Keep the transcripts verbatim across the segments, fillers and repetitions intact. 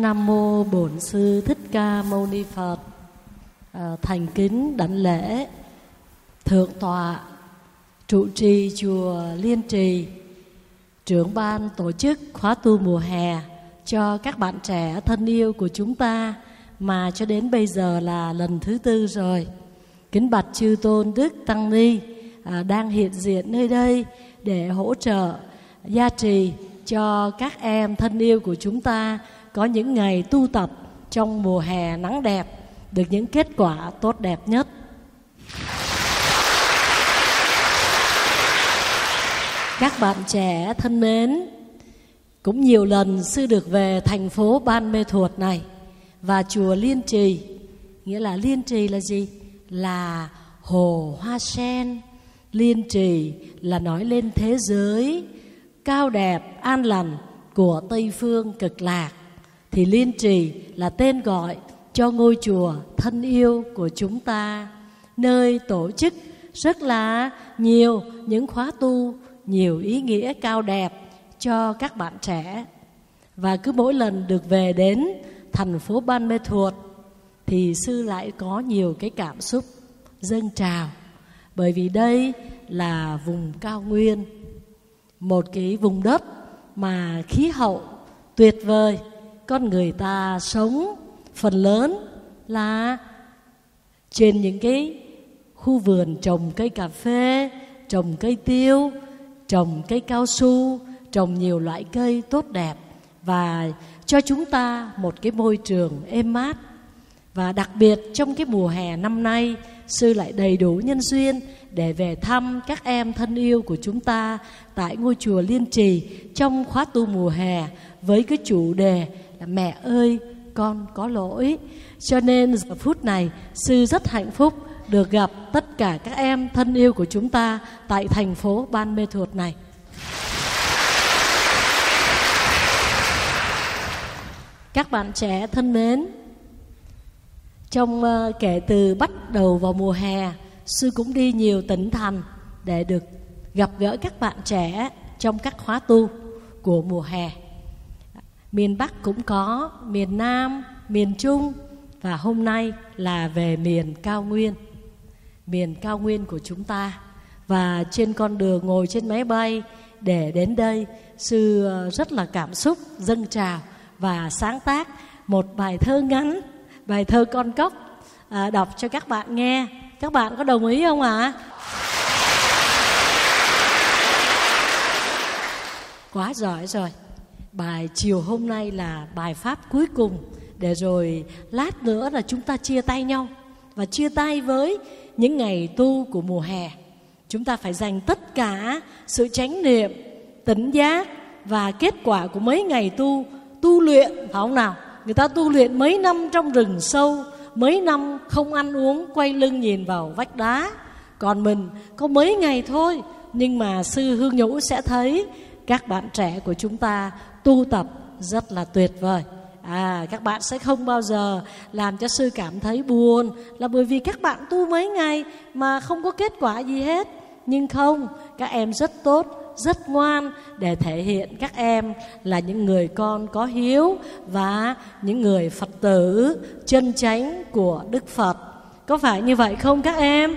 Nam mô Bổn Sư Thích Ca Mâu Ni Phật. À, thành kính đảnh lễ thượng tọa trụ trì chùa Liên Trì, trưởng ban tổ chức khóa tu mùa hè cho các bạn trẻ thân yêu của chúng ta, mà cho đến bây giờ là lần thứ tư rồi. Kính bạch chư tôn đức tăng ni à, đang hiện diện nơi đây để hỗ trợ gia trì cho các em thân yêu của chúng ta có những ngày tu tập trong mùa hè nắng đẹp, được những kết quả tốt đẹp nhất. Các bạn trẻ thân mến, cũng nhiều lần sư được về thành phố Ban Mê Thuột này và chùa Liên Trì. Nghĩa là Liên Trì là gì? Là hồ hoa sen. Liên Trì là nói lên thế giới cao đẹp an lành của Tây Phương Cực Lạc. Thì Liên Trì là tên gọi cho ngôi chùa thân yêu của chúng ta, nơi tổ chức rất là nhiều những khóa tu, nhiều ý nghĩa cao đẹp cho các bạn trẻ. Và cứ mỗi lần được về đến thành phố Ban Mê Thuột thì sư lại có nhiều cái cảm xúc dâng trào. Bởi vì đây là vùng cao nguyên, một cái vùng đất mà khí hậu tuyệt vời. Con người ta sống phần lớn là trên những cái khu vườn trồng cây cà phê, trồng cây tiêu, trồng cây cao su, trồng nhiều loại cây tốt đẹp và cho chúng ta một cái môi trường êm mát. Và đặc biệt trong cái mùa hè năm nay, sư lại đầy đủ nhân duyên để về thăm các em thân yêu của chúng ta tại ngôi chùa Liên Trì trong khóa tu mùa hè với cái chủ đề là Mẹ ơi con có lỗi. Cho nên giờ phút này sư rất hạnh phúc được gặp tất cả các em thân yêu của chúng ta tại thành phố Ban Mê Thuột này. Các bạn trẻ thân mến, trong uh, kể từ bắt đầu vào mùa hè, sư cũng đi nhiều tỉnh thành để được gặp gỡ các bạn trẻ trong các khóa tu của mùa hè. Miền Bắc cũng có, miền Nam, miền Trung, và hôm nay là về miền cao nguyên, miền cao nguyên của chúng ta. Và trên con đường ngồi trên máy bay để đến đây, sư rất là cảm xúc dâng trào và sáng tác một bài thơ ngắn, bài thơ Con Cóc, à, đọc cho các bạn nghe. Các bạn có đồng ý không ạ? À? Quá giỏi rồi. Bài chiều hôm nay là bài pháp cuối cùng, để rồi lát nữa là chúng ta chia tay nhau. Và chia tay với những ngày tu của mùa hè. Chúng ta phải dành tất cả sự chánh niệm, tỉnh giác và kết quả của mấy ngày tu, tu luyện, phải không nào? Người ta tu luyện mấy năm trong rừng sâu, mấy năm không ăn uống, quay lưng nhìn vào vách đá. Còn mình có mấy ngày thôi. Nhưng mà sư Hương Nhũ sẽ thấy các bạn trẻ của chúng ta tu tập rất là tuyệt vời. À, các bạn sẽ không bao giờ làm cho sư cảm thấy buồn, là bởi vì các bạn tu mấy ngày mà không có kết quả gì hết. Nhưng không, các em rất tốt, rất ngoan, để thể hiện các em là những người con có hiếu và những người Phật tử chân chánh của Đức Phật. Có phải như vậy không các em?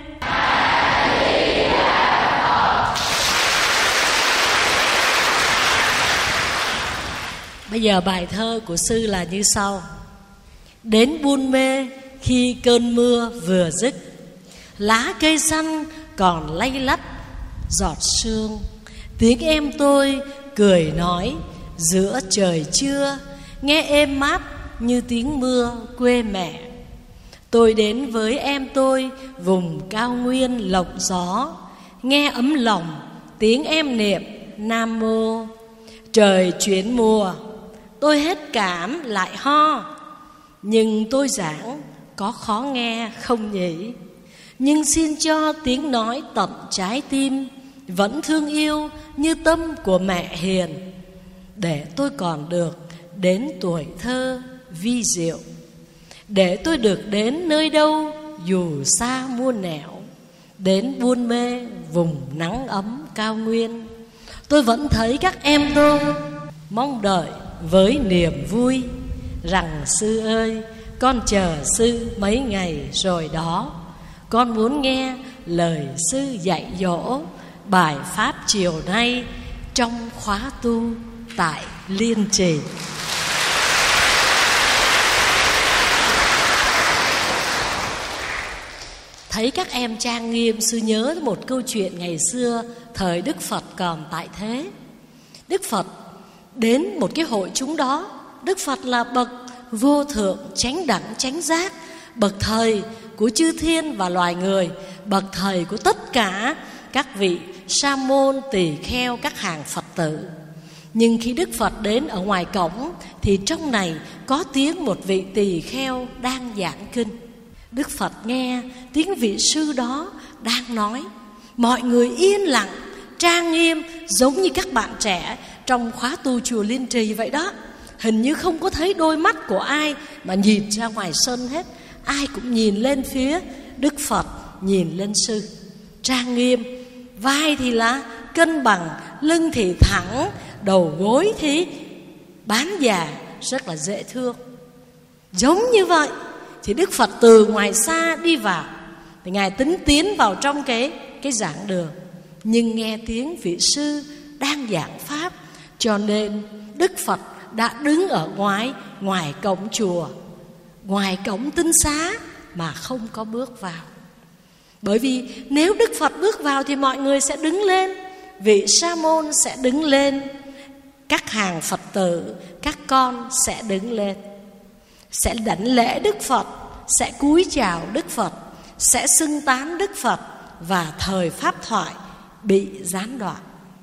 Bây giờ bài thơ của sư là như sau. Đến Buôn Mê khi cơn mưa vừa dứt, lá cây xanh còn lay lắt giọt sương. Tiếng em tôi cười nói giữa trời trưa, nghe êm mát như tiếng mưa quê mẹ. Tôi đến với em tôi vùng cao nguyên lộng gió, nghe ấm lòng tiếng em niệm Nam Mô. Trời chuyển mùa, tôi hết cảm lại ho, nhưng tôi giảng có khó nghe không nhỉ? Nhưng xin cho tiếng nói tận trái tim, vẫn thương yêu như tâm của mẹ hiền, để tôi còn được đến tuổi thơ vi diệu, để tôi được đến nơi đâu dù xa muôn nẻo, đến Buôn Mê vùng nắng ấm cao nguyên. Tôi vẫn thấy các em tôi mong đợi với niềm vui, rằng sư ơi, con chờ sư mấy ngày rồi đó. Con muốn nghe lời sư dạy dỗ bài pháp chiều nay trong khóa tu tại Liên Trì. Thấy các em trang nghiêm, sư nhớ một câu chuyện ngày xưa thời Đức Phật còn tại thế. Đức Phật đến một cái hội chúng đó. Đức Phật là bậc vô thượng chánh đẳng chánh giác, bậc thầy của chư thiên và loài người, bậc thầy của tất cả các vị sa môn, tỳ kheo, các hàng Phật tử. Nhưng khi Đức Phật đến ở ngoài cổng thì trong này có tiếng một vị tỳ kheo đang giảng kinh. Đức Phật nghe tiếng vị sư đó đang nói. Mọi người yên lặng, trang nghiêm, giống như các bạn trẻ trong khóa tu chùa Liên Trì vậy đó. Hình như không có thấy đôi mắt của ai mà nhìn ra ngoài sân hết. Ai cũng nhìn lên phía Đức Phật, nhìn lên sư. Trang nghiêm, vai thì là cân bằng, lưng thì thẳng, đầu gối thì bán già, rất là dễ thương. Giống như vậy thì Đức Phật từ ngoài xa đi vào. Thì Ngài tính tiến vào trong cái, cái giảng đường. Nhưng nghe tiếng vị sư đang giảng pháp, cho nên Đức Phật đã đứng ở ngoài, ngoài cổng chùa, ngoài cổng tinh xá mà không có bước vào. Bởi vì nếu Đức Phật bước vào thì mọi người sẽ đứng lên, vị sa môn sẽ đứng lên, các hàng Phật tử, các con sẽ đứng lên, sẽ đảnh lễ Đức Phật, sẽ cúi chào Đức Phật, sẽ xưng tán Đức Phật, và thời pháp thoại bị gián đoạn.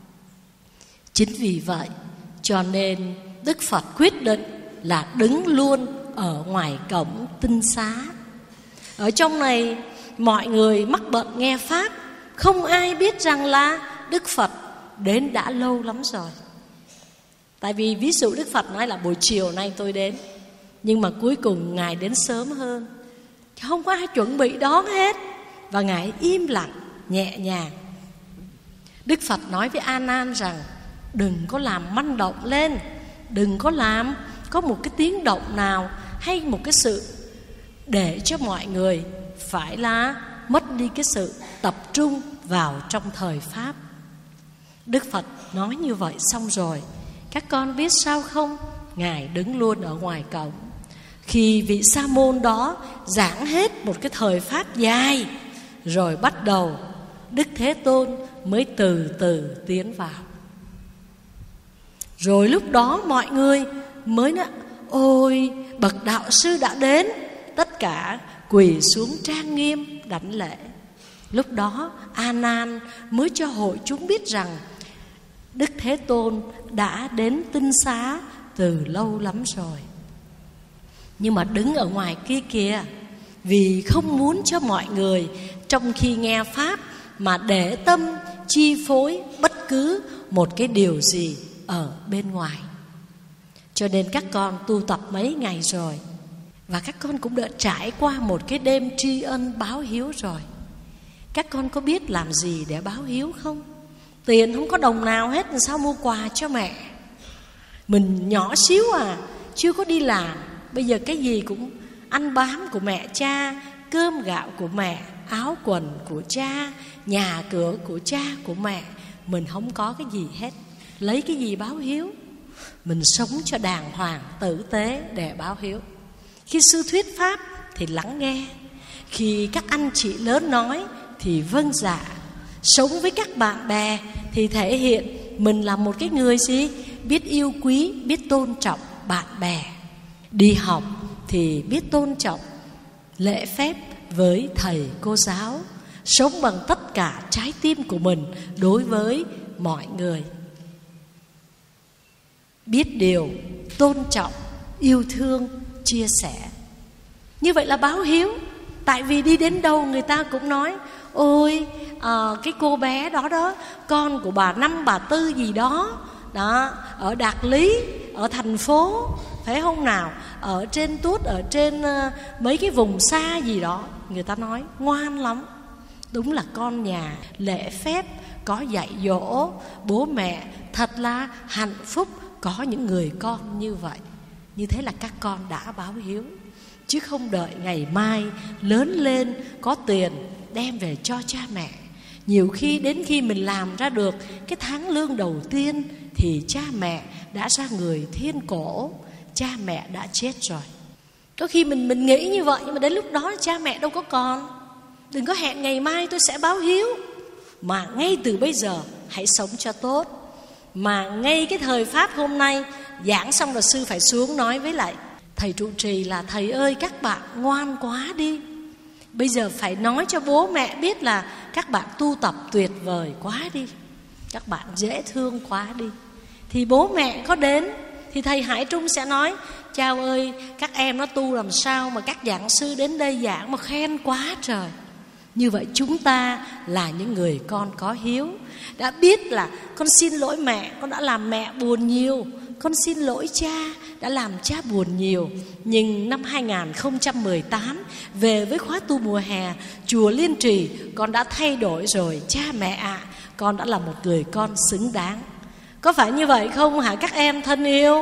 Chính vì vậy cho nên Đức Phật quyết định là đứng luôn ở ngoài cổng tinh xá. Ở trong này mọi người mắc bận nghe pháp, không ai biết rằng là Đức Phật đến đã lâu lắm rồi. Tại vì ví dụ Đức Phật nói là buổi chiều nay tôi đến, nhưng mà cuối cùng Ngài đến sớm hơn, không có ai chuẩn bị đón hết, và Ngài im lặng, nhẹ nhàng. Đức Phật nói với A Nan rằng đừng có làm manh động lên, đừng có làm có một cái tiếng động nào hay một cái sự để cho mọi người phải là mất đi cái sự tập trung vào trong thời pháp. Đức Phật nói như vậy xong rồi, các con biết sao không? Ngài đứng luôn ở ngoài cổng. Khi vị sa môn đó giảng hết một cái thời pháp dài rồi bắt đầu, Đức Thế Tôn mới từ từ tiến vào. Rồi lúc đó mọi người mới nói: ôi, bậc đạo sư đã đến. Tất cả quỳ xuống trang nghiêm đảnh lễ. Lúc đó A Nan mới cho hội chúng biết rằng Đức Thế Tôn đã đến tinh xá từ lâu lắm rồi. Nhưng mà đứng ở ngoài kia kìa, vì không muốn cho mọi người trong khi nghe pháp mà để tâm chi phối bất cứ một cái điều gì ở bên ngoài. Cho nên các con tu tập mấy ngày rồi, và các con cũng đã trải qua một cái đêm tri ân báo hiếu rồi. Các con có biết làm gì để báo hiếu không? Tiền không có đồng nào hết, làm sao mua quà cho mẹ? Mình nhỏ xíu à, chưa có đi làm, bây giờ cái gì cũng ăn bám của mẹ cha, cơm gạo của mẹ, áo quần của cha, nhà cửa của cha của mẹ. Mình không có cái gì hết, lấy cái gì báo hiếu? Mình sống cho đàng hoàng, tử tế để báo hiếu. Khi sư thuyết pháp thì lắng nghe, khi các anh chị lớn nói thì vâng dạ. Sống với các bạn bè thì thể hiện mình là một cái người gì? Biết yêu quý, biết tôn trọng bạn bè. Đi học thì biết tôn trọng lễ phép với thầy cô giáo. Sống bằng tất cả trái tim của mình đối với mọi người. Biết điều, tôn trọng, yêu thương, chia sẻ. Như vậy là báo hiếu. Tại vì đi đến đâu người ta cũng nói: ôi, à, cái cô bé đó đó, con của bà Năm bà Tư gì đó, đó, ở Đạt Lý, ở thành phố, phải không nào? Ở trên Tuốt, ở trên uh, mấy cái vùng xa gì đó, người ta nói ngoan lắm. Đúng là con nhà lễ phép, có dạy dỗ, bố mẹ thật là hạnh phúc có những người con như vậy. Như thế là các con đã báo hiếu, chứ không đợi ngày mai lớn lên có tiền đem về cho cha mẹ. Nhiều khi đến khi mình làm ra được cái tháng lương đầu tiên thì cha mẹ đã ra người thiên cổ, cha mẹ đã chết rồi. Có khi mình mình nghĩ như vậy, nhưng mà đến lúc đó cha mẹ đâu có còn. Đừng có hẹn ngày mai tôi sẽ báo hiếu, mà ngay từ bây giờ hãy sống cho tốt. Mà ngay cái thời Pháp hôm nay giảng xong rồi sư phải xuống nói với lại thầy trụ trì là: thầy ơi, các bạn ngoan quá đi. Bây giờ phải nói cho bố mẹ biết là các bạn tu tập tuyệt vời quá đi, các bạn dễ thương quá đi. Thì bố mẹ có đến thì thầy Hải Trung sẽ nói: chao ơi, các em nó tu làm sao mà các giảng sư đến đây giảng mà khen quá trời. Như vậy chúng ta là những người con có hiếu, đã biết là con xin lỗi mẹ, con đã làm mẹ buồn nhiều. Con xin lỗi cha, đã làm cha buồn nhiều. Nhưng năm hai không một tám về với khóa tu mùa hè chùa Liên Trì, con đã thay đổi rồi cha mẹ ạ. À, con đã là một người con xứng đáng. Có phải như vậy không hả các em thân yêu?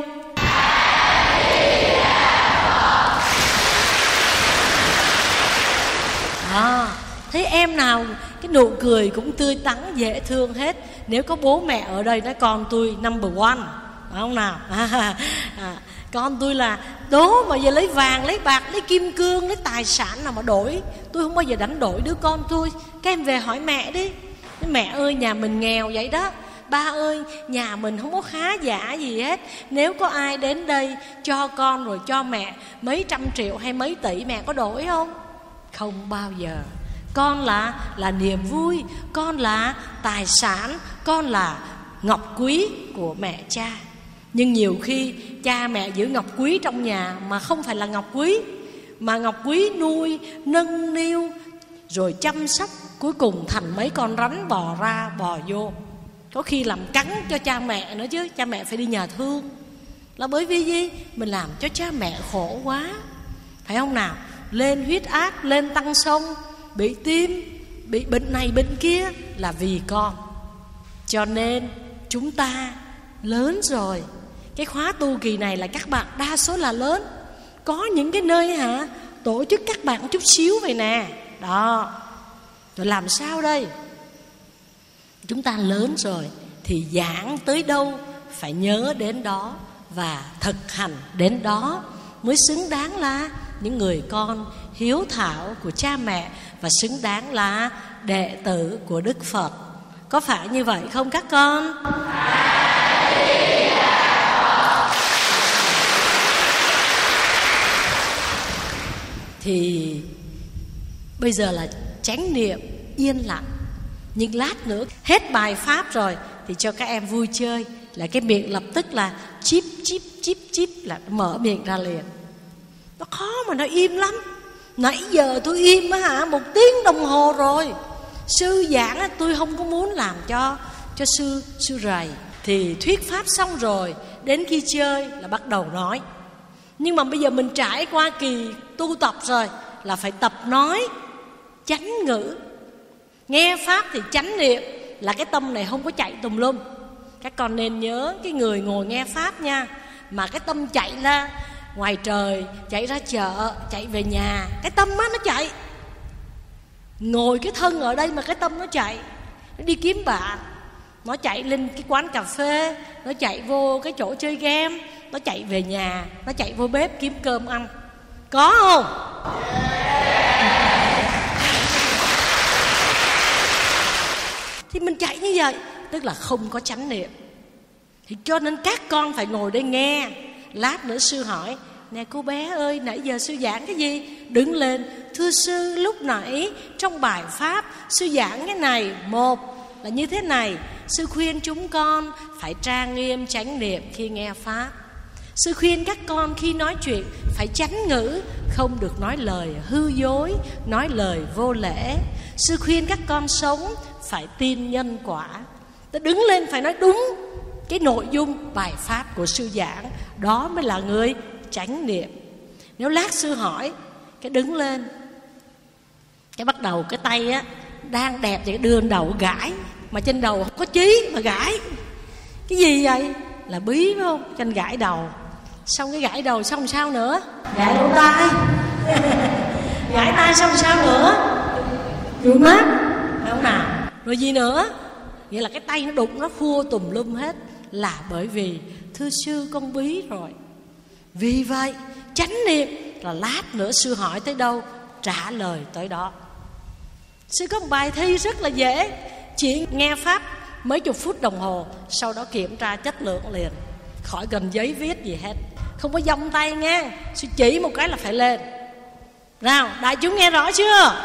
À, thấy em nào cái nụ cười cũng tươi tắn dễ thương hết. Nếu có bố mẹ ở đây nói con tôi number one, phải không nào? À, à, con tôi là đố mà giờ lấy vàng, lấy bạc, lấy kim cương, lấy tài sản nào mà đổi. Tôi không bao giờ đánh đổi đứa con tôi. Các em về hỏi mẹ đi: mẹ ơi, nhà mình nghèo vậy đó. Ba ơi, nhà mình không có khá giả gì hết. Nếu có ai đến đây cho con rồi cho mẹ mấy trăm triệu hay mấy tỷ, mẹ có đổi không? Không bao giờ. Con là là niềm vui, con là tài sản, con là ngọc quý của mẹ cha. Nhưng nhiều khi cha mẹ giữ ngọc quý trong nhà mà không phải là ngọc quý, mà ngọc quý nuôi, nâng niu rồi chăm sóc, cuối cùng thành mấy con rắn bò ra bò vô. Có khi làm cắn cho cha mẹ nữa chứ. Cha mẹ phải đi nhà thương. Là bởi vì gì? Mình làm cho cha mẹ khổ quá, phải không nào? Lên huyết áp, lên tăng sông, bị tim, bị bệnh này bệnh kia là vì con. Cho nên chúng ta lớn rồi. Cái khóa tu kỳ này là các bạn đa số là lớn. Có những cái nơi hả tổ chức các bạn chút xíu vậy nè. Đó. Rồi làm sao đây? Chúng ta lớn rồi thì giảng tới đâu phải nhớ đến đó và thực hành đến đó, mới xứng đáng là những người con hiếu thảo của cha mẹ và xứng đáng là đệ tử của Đức Phật. Có phải như vậy không các con? Thì bây giờ là chánh niệm yên lặng. Nhưng lát nữa hết bài pháp rồi thì cho các em vui chơi, là cái miệng lập tức là chip chip chip chip, là mở miệng ra liền. Nó khó mà nó im lắm. Nãy giờ tôi im á hả một tiếng đồng hồ rồi. Sư giảng á, tôi không có muốn làm cho cho sư sư rầy. Thì thuyết pháp xong rồi, đến khi chơi là bắt đầu nói. Nhưng mà bây giờ mình trải qua kỳ tu tập rồi, là phải tập nói chánh ngữ. Nghe pháp thì chánh niệm, là cái tâm này không có chạy tùm lum. Các con nên nhớ cái người ngồi nghe pháp nha, mà cái tâm chạy ra ngoài trời, chạy ra chợ, chạy về nhà, cái tâm á nó chạy. Ngồi cái thân ở đây mà cái tâm nó chạy, nó đi kiếm bạn, nó chạy lên cái quán cà phê, nó chạy vô cái chỗ chơi game, nó chạy về nhà, nó chạy vô bếp kiếm cơm ăn. Có không? Thì mình chạy như vậy, tức là không có chánh niệm. Thì cho nên các con phải ngồi đây nghe. Lát nữa sư hỏi: nè cô bé ơi, nãy giờ sư giảng cái gì? Đứng lên: thưa sư, lúc nãy trong bài pháp sư giảng cái này, một là như thế này. Sư khuyên chúng con phải trang nghiêm chánh niệm khi nghe pháp. Sư khuyên các con khi nói chuyện phải chánh ngữ, không được nói lời hư dối, nói lời vô lễ. Sư khuyên các con sống phải tin nhân quả. Ta đứng lên phải nói đúng cái nội dung bài pháp của sư giảng, đó mới là người chánh niệm. Nếu lát sư hỏi, cái đứng lên, cái bắt đầu cái tay á đang đẹp thì đưa đầu gãi, mà trên đầu không có chí mà gãi. Cái gì vậy? Là bí phải không? Trên gãi đầu. Xong cái gãi đầu xong sao nữa? Gãi lỗ tai. Gãi tai xong sao nữa? Rửa mắt, phải không nào? Rồi gì nữa? Nghĩa là cái tay nó đụng nó khua tùm lum hết. Là bởi vì thưa sư con bí rồi. Vì vậy chánh niệm là lát nữa sư hỏi tới đâu trả lời tới đó. Sư có một bài thi rất là dễ, chỉ nghe pháp mấy chục phút đồng hồ, sau đó kiểm tra chất lượng liền, khỏi cần giấy viết gì hết, không có vòng tay nghe. Sư chỉ một cái là phải lên. Nào đại chúng nghe rõ chưa?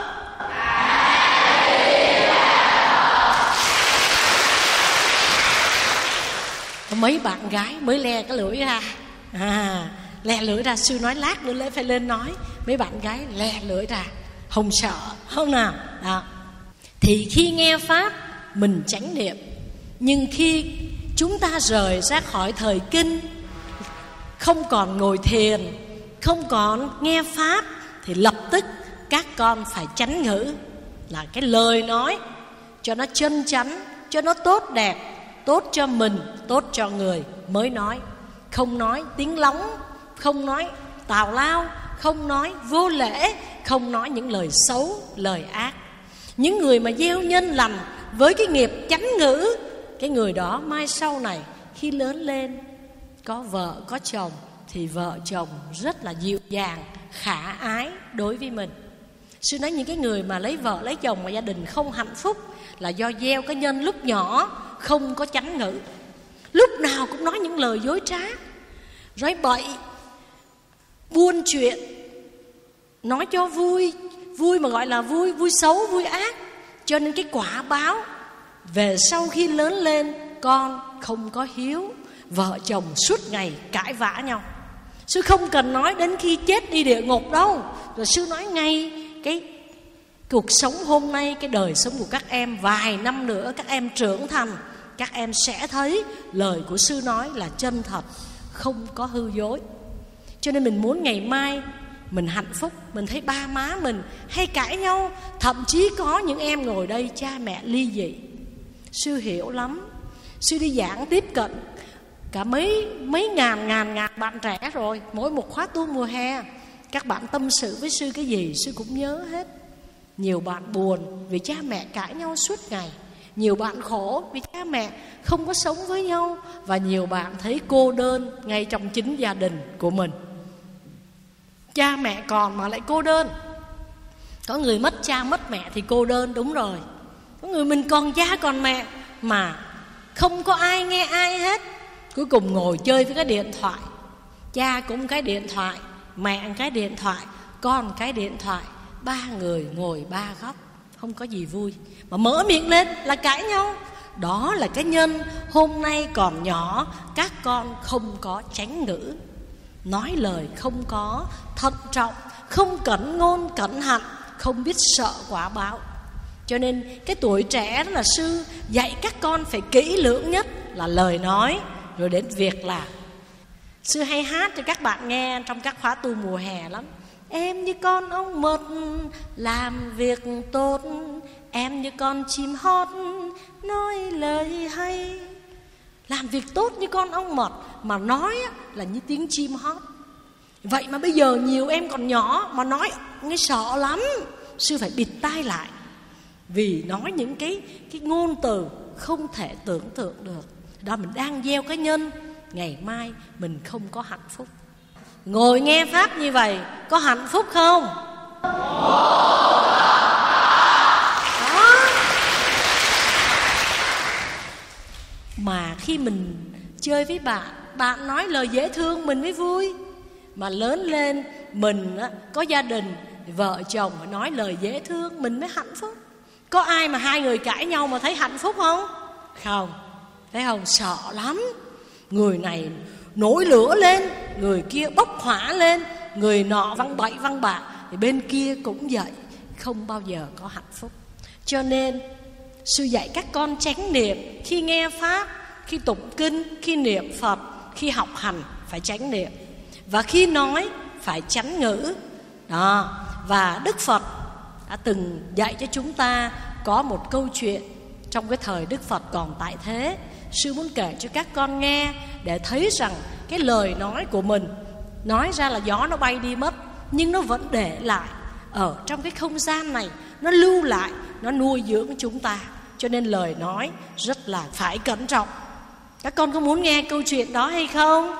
Mấy bạn gái mới le cái lưỡi ra, à, le lưỡi ra. Sư nói lát nữa lễ phải lên nói. Mấy bạn gái le lưỡi ra, không sợ, không nào? Đó. Thì khi nghe pháp mình chánh niệm, nhưng khi chúng ta rời ra khỏi thời kinh, không còn ngồi thiền, không còn nghe pháp, thì lập tức các con phải chánh ngữ, là cái lời nói cho nó chân chánh, cho nó tốt đẹp, tốt cho mình, tốt cho người mới nói. Không nói tiếng lóng, không nói tào lao, không nói vô lễ, không nói những lời xấu, lời ác. Những người mà gieo nhân lành với cái nghiệp chánh ngữ, cái người đó mai sau này khi lớn lên có vợ có chồng thì vợ chồng rất là dịu dàng, khả ái đối với mình. Sư nói những cái người mà lấy vợ lấy chồng mà gia đình không hạnh phúc là do gieo cái nhân lúc nhỏ không có chánh ngữ, lúc nào cũng nói những lời dối trá, nói bậy, buôn chuyện, nói cho vui, vui mà gọi là vui, vui xấu, vui ác. Cho nên cái quả báo về sau khi lớn lên, con không có hiếu, vợ chồng suốt ngày cãi vã nhau. Sư không cần nói đến khi chết đi địa ngục đâu. Rồi sư nói ngay cái cuộc sống hôm nay, cái đời sống của các em, vài năm nữa các em trưởng thành, các em sẽ thấy lời của sư nói là chân thật, không có hư dối. Cho nên mình muốn ngày mai mình hạnh phúc. Mình thấy ba má mình hay cãi nhau, thậm chí có những em ngồi đây cha mẹ ly dị. Sư hiểu lắm. Sư đi giảng tiếp cận cả mấy mấy ngàn ngàn ngàn bạn trẻ rồi. Mỗi một khóa tu mùa hè, các bạn tâm sự với sư cái gì sư cũng nhớ hết. Nhiều bạn buồn vì cha mẹ cãi nhau suốt ngày, nhiều bạn khổ vì cha mẹ không có sống với nhau, và nhiều bạn thấy cô đơn ngay trong chính gia đình của mình. Cha mẹ còn mà lại cô đơn. Có người mất cha mất mẹ thì cô đơn, đúng rồi. Có người mình còn cha còn mẹ mà không có ai nghe ai hết, cuối cùng ngồi chơi với cái điện thoại. Cha cũng cái điện thoại, mẹ cái điện thoại, con cái điện thoại, ba người ngồi ba góc, không có gì vui, mà mở miệng lên là cãi nhau. Đó là cái nhân hôm nay còn nhỏ các con không có chánh ngữ, nói lời không có thận trọng, không cẩn ngôn cẩn hạnh, không biết sợ quả báo. Cho nên cái tuổi trẻ đó là sư dạy các con phải kỹ lưỡng nhất là lời nói, rồi đến việc làm. Sư hay hát cho các bạn nghe trong các khóa tu mùa hè lắm. Em như con ong mật làm việc tốt, em như con chim hót nói lời hay. Làm việc tốt như con ong mật, mà nói là như tiếng chim hót. Vậy mà bây giờ nhiều em còn nhỏ mà nói nghe sợ lắm. Sư phải bịt tai lại, vì nói những cái, cái ngôn từ không thể tưởng tượng được. Đó, mình đang gieo cái nhân ngày mai mình không có hạnh phúc. Ngồi nghe pháp như vậy có hạnh phúc không? Đó. Mà khi mình chơi với bạn, bạn nói lời dễ thương mình mới vui. Mà lớn lên mình có gia đình, vợ chồng nói lời dễ thương mình mới hạnh phúc. Có ai mà hai người cãi nhau mà thấy hạnh phúc không? Không. Thấy không? Sợ lắm. Người này nổi lửa lên, người kia bốc hỏa lên, người nọ văng bậy văng bạ, thì bên kia cũng vậy, không bao giờ có hạnh phúc. Cho nên sư dạy các con chánh niệm. Khi nghe pháp, khi tụng kinh, khi niệm Phật, khi học hành phải chánh niệm. Và khi nói phải chánh ngữ. Đó. Và Đức Phật đã từng dạy cho chúng ta có một câu chuyện trong cái thời Đức Phật còn tại thế. Sư muốn kể cho các con nghe để thấy rằng cái lời nói của mình, nói ra là gió nó bay đi mất, nhưng nó vẫn để lại ở trong cái không gian này, nó lưu lại, nó nuôi dưỡng chúng ta. Cho nên lời nói rất là phải cẩn trọng. Các con có muốn nghe câu chuyện đó hay không?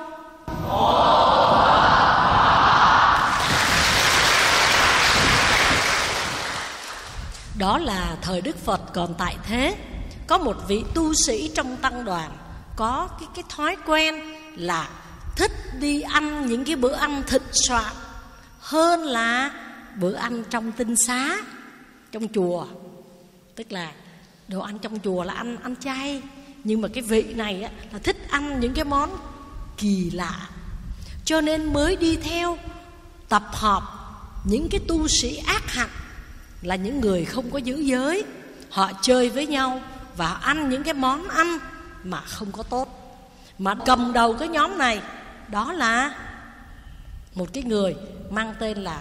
Đó là thời Đức Phật còn tại thế. Có một vị tu sĩ trong tăng đoàn có cái, cái thói quen là thích đi ăn những cái bữa ăn thịnh soạn hơn là bữa ăn trong tinh xá, trong chùa. Tức là đồ ăn trong chùa là ăn ăn chay, nhưng mà cái vị này á, là thích ăn những cái món kỳ lạ. Cho nên mới đi theo tập hợp những cái tu sĩ ác hạnh, là những người không có giữ giới. Họ chơi với nhau và ăn những cái món ăn mà không có tốt. Mà cầm đầu cái nhóm này đó là một cái người mang tên là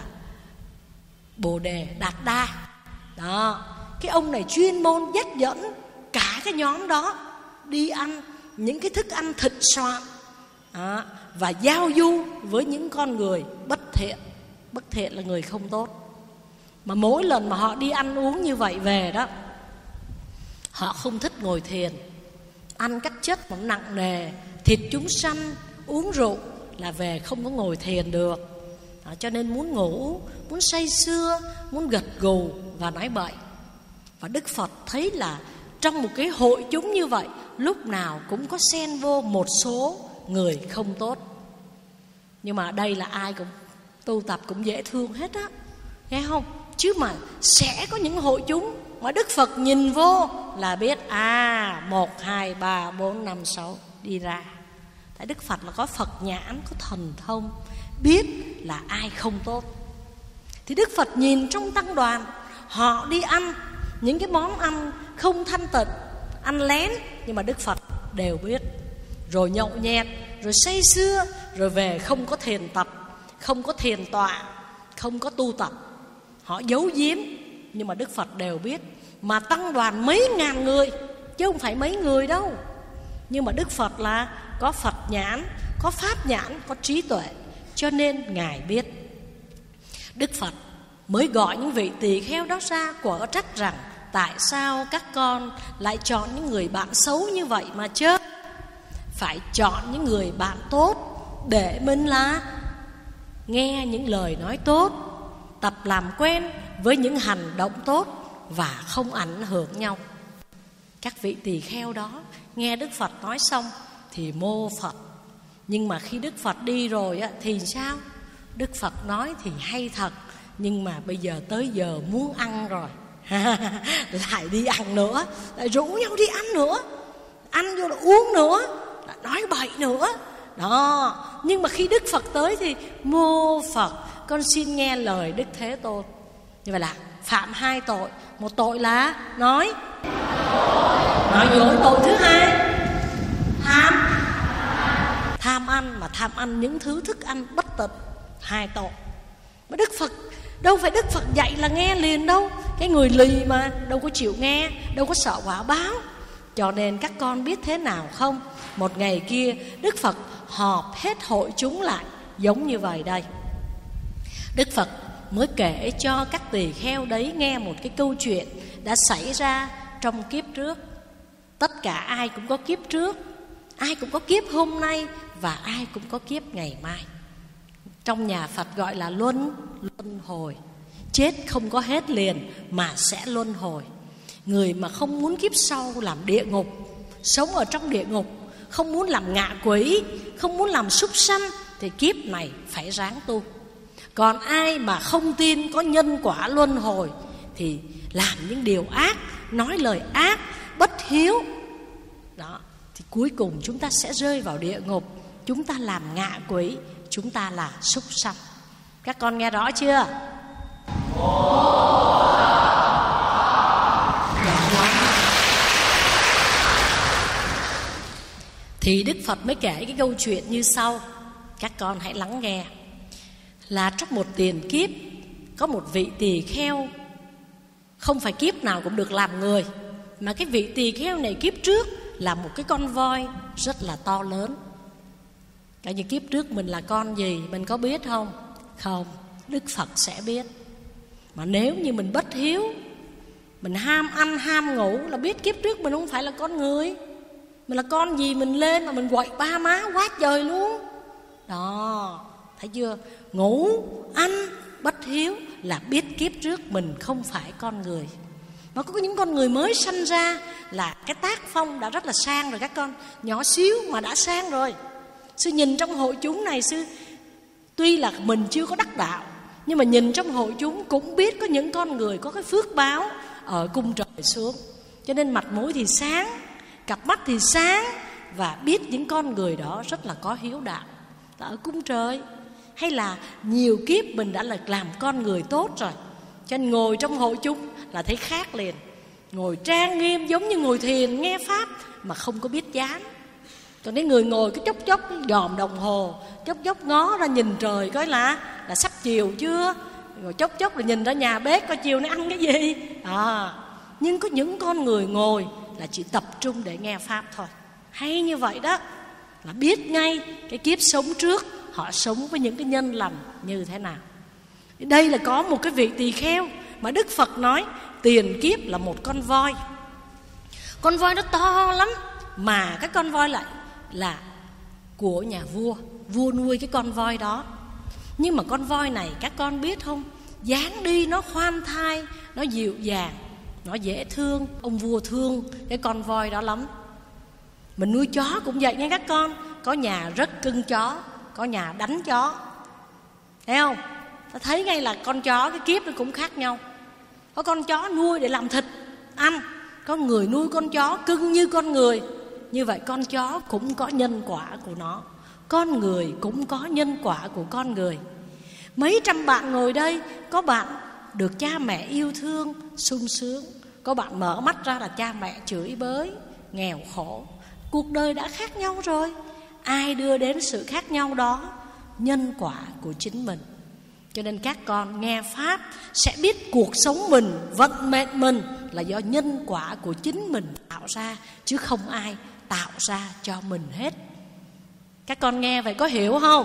Bồ Đề Đạt Đa. Đó, cái ông này chuyên môn dắt dẫn cả cái nhóm đó đi ăn những cái thức ăn thịnh soạn đó, và giao du với những con người bất thiện. Bất thiện là người không tốt. Mà mỗi lần mà họ đi ăn uống như vậy về đó, họ không thích ngồi thiền, ăn các chất mà nặng nề, thịt chúng sanh, uống rượu là về không có ngồi thiền được đó, cho nên muốn ngủ, muốn say sưa, muốn gật gù và nói bậy. Và Đức Phật thấy là trong một cái hội chúng như vậy, lúc nào cũng có xen vô một số người không tốt. Nhưng mà ở đây là ai cũng tu tập cũng dễ thương hết á, nghe không? Chứ mà sẽ có những hội chúng mà Đức Phật nhìn vô là biết à một, hai, ba, bốn, năm, sáu đi ra. Tại Đức Phật là có Phật nhãn, có thần thông, biết là ai không tốt. Thì Đức Phật nhìn trong tăng đoàn, họ đi ăn những cái món ăn không thanh tịnh, ăn lén, nhưng mà Đức Phật đều biết. Rồi nhậu nhẹt, rồi say sưa, rồi về không có thiền tập, không có thiền tọa, không có tu tập. Họ giấu giếm, nhưng mà Đức Phật đều biết. Mà tăng đoàn mấy ngàn người, chứ không phải mấy người đâu. Nhưng mà Đức Phật là có Phật nhãn, có pháp nhãn, có trí tuệ, cho nên Ngài biết. Đức Phật mới gọi những vị tỳ kheo đó ra, quở trách rằng tại sao các con lại chọn những người bạn xấu như vậy mà chứ? Phải chọn những người bạn tốt để mình là nghe những lời nói tốt, tập làm quen với những hành động tốt và không ảnh hưởng nhau. Các vị tỳ kheo đó nghe Đức Phật nói xong thì mô Phật. Nhưng mà khi Đức Phật đi rồi á, thì sao? Đức Phật nói thì hay thật, nhưng mà bây giờ tới giờ muốn ăn rồi lại đi ăn nữa, lại rủ nhau đi ăn nữa, ăn vô là uống nữa, lại nói bậy nữa đó. Nhưng mà khi Đức Phật tới thì mô Phật, con xin nghe lời Đức Thế Tôn. Như vậy là phạm hai tội. Một tội là nói nói dối. Tội thứ hai tham tham ăn, mà tham ăn những thứ thức ăn bất tịnh. Hai tội. Mà Đức Phật đâu phải Đức Phật dạy là nghe liền đâu. Cái người lì mà đâu có chịu nghe, đâu có sợ quả báo. Cho nên các con biết thế nào không? Một ngày kia Đức Phật họp hết hội chúng lại giống như vậy đây. Đức Phật mới kể cho các tỳ kheo đấy nghe một cái câu chuyện đã xảy ra trong kiếp trước. Tất cả ai cũng có kiếp trước, ai cũng có kiếp hôm nay, và ai cũng có kiếp ngày mai. Trong nhà Phật gọi là luân luân hồi. Chết không có hết liền mà sẽ luân hồi. Người mà không muốn kiếp sau làm địa ngục, sống ở trong địa ngục, không muốn làm ngạ quỷ, không muốn làm súc sanh, thì kiếp này phải ráng tu. Còn ai mà không tin có nhân quả luân hồi thì làm những điều ác, nói lời ác, bất hiếu đó, thì cuối cùng chúng ta sẽ rơi vào địa ngục. Chúng ta làm ngạ quỷ, chúng ta là súc sanh. Các con nghe rõ chưa? Thì Đức Phật mới kể cái câu chuyện như sau. Các con hãy lắng nghe. Là trong một tiền kiếp, có một vị tỳ kheo, không phải kiếp nào cũng được làm người, Mà cái vị tỳ kheo này kiếp trước là một cái con voi rất là to lớn. Cả như kiếp trước mình là con gì mình có biết không? Không, Đức Phật sẽ biết. Mà nếu như mình bất hiếu, mình ham ăn ham ngủ, là biết kiếp trước mình không phải là con người. Mình là con gì mình lên mà mình quậy ba má quá trời luôn. Đó, thấy chưa? Ngủ, ăn, bất hiếu là biết kiếp trước mình không phải con người. Mà có những con người mới sanh ra là cái tác phong đã rất là sang rồi các con. Nhỏ xíu mà đã sang rồi. Sư nhìn trong hội chúng này, sư tuy là mình chưa có đắc đạo, nhưng mà nhìn trong hội chúng cũng biết có những con người có cái phước báo ở cung trời xuống. Cho nên mặt mũi thì sáng, cặp mắt thì sáng, và biết những con người đó rất là có hiếu đạo, là ở cung trời. Hay là nhiều kiếp mình đã là làm con người tốt rồi, cho nên ngồi trong hội chúng là thấy khác liền. Ngồi trang nghiêm giống như ngồi thiền nghe pháp mà không có biết dán. Còn đến người ngồi cứ chốc chốc dòm đồng hồ, chốc chốc ngó ra nhìn trời coi là là sắp chiều chưa, rồi chốc chốc là nhìn ra nhà bếp coi chiều nay ăn cái gì. À, nhưng có những con người ngồi là chỉ tập trung để nghe pháp thôi. Hay như vậy đó, là biết ngay cái kiếp sống trước họ sống với những cái nhân lành như thế nào. Đây là có một cái vị tỳ kheo mà Đức Phật nói tiền kiếp là một con voi. Con voi nó to lắm, mà cái con voi lại là của nhà vua. Vua nuôi cái con voi đó. Nhưng mà con voi này các con biết không, dáng đi nó khoan thai, nó dịu dàng, nó dễ thương. Ông vua thương cái con voi đó lắm. Mình nuôi chó cũng vậy nha các con. Có nhà rất cưng chó, có nhà đánh chó. Thấy không? Ta thấy ngay là con chó cái kiếp nó cũng khác nhau. Có con chó nuôi để làm thịt ăn, có người nuôi con chó cưng như con người. Như vậy con chó cũng có nhân quả của nó, con người cũng có nhân quả của con người. Mấy trăm bạn ngồi đây, có bạn được cha mẹ yêu thương, sung sướng, có bạn mở mắt ra là cha mẹ chửi bới, nghèo khổ. Cuộc đời đã khác nhau rồi. Ai đưa đến sự khác nhau đó? Nhân quả của chính mình. Cho nên các con nghe pháp sẽ biết cuộc sống mình, vận mệnh mình là do nhân quả của chính mình tạo ra, chứ không ai tạo ra cho mình hết. Các con nghe vậy có hiểu không?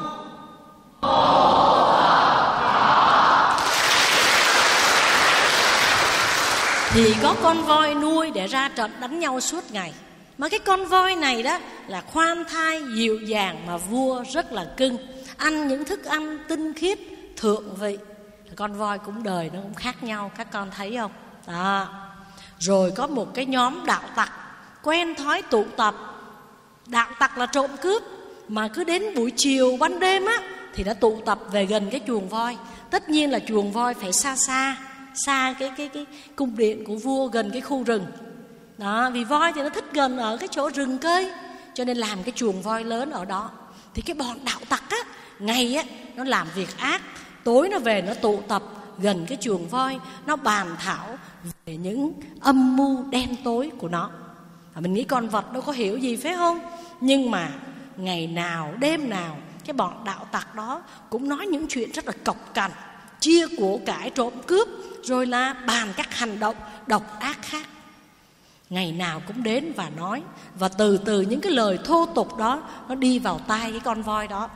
Thì có con voi nuôi để ra trận đánh nhau suốt ngày. Mà cái con voi này đó là khoan thai, dịu dàng, mà vua rất là cưng. Ăn những thức ăn tinh khiết, thượng vị. Con voi cũng đời nó cũng khác nhau, các con thấy không? Đó. Rồi có một cái nhóm đạo tặc quen thói tụ tập. Đạo tặc là trộm cướp, mà cứ đến buổi chiều ban đêm á thì đã tụ tập về gần cái chuồng voi. Tất nhiên là chuồng voi phải xa xa, xa cái cái cái cung điện của vua, gần cái khu rừng. Đó, vì voi thì nó thích gần ở cái chỗ rừng cây, cho nên làm cái chuồng voi lớn ở đó. Thì cái bọn đạo tặc á, ngày á nó làm việc ác, tối nó về nó tụ tập gần cái chuồng voi, nó bàn thảo về những âm mưu đen tối của nó. Và mình nghĩ con vật đâu có hiểu gì phải không? Nhưng mà ngày nào đêm nào cái bọn đạo tặc đó cũng nói những chuyện rất là cộc cằn, chia của cải, trộm cướp, rồi là bàn các hành động độc ác khác. Ngày nào cũng đến và nói. Và từ từ những cái lời thô tục đó nó đi vào tai cái con voi đó.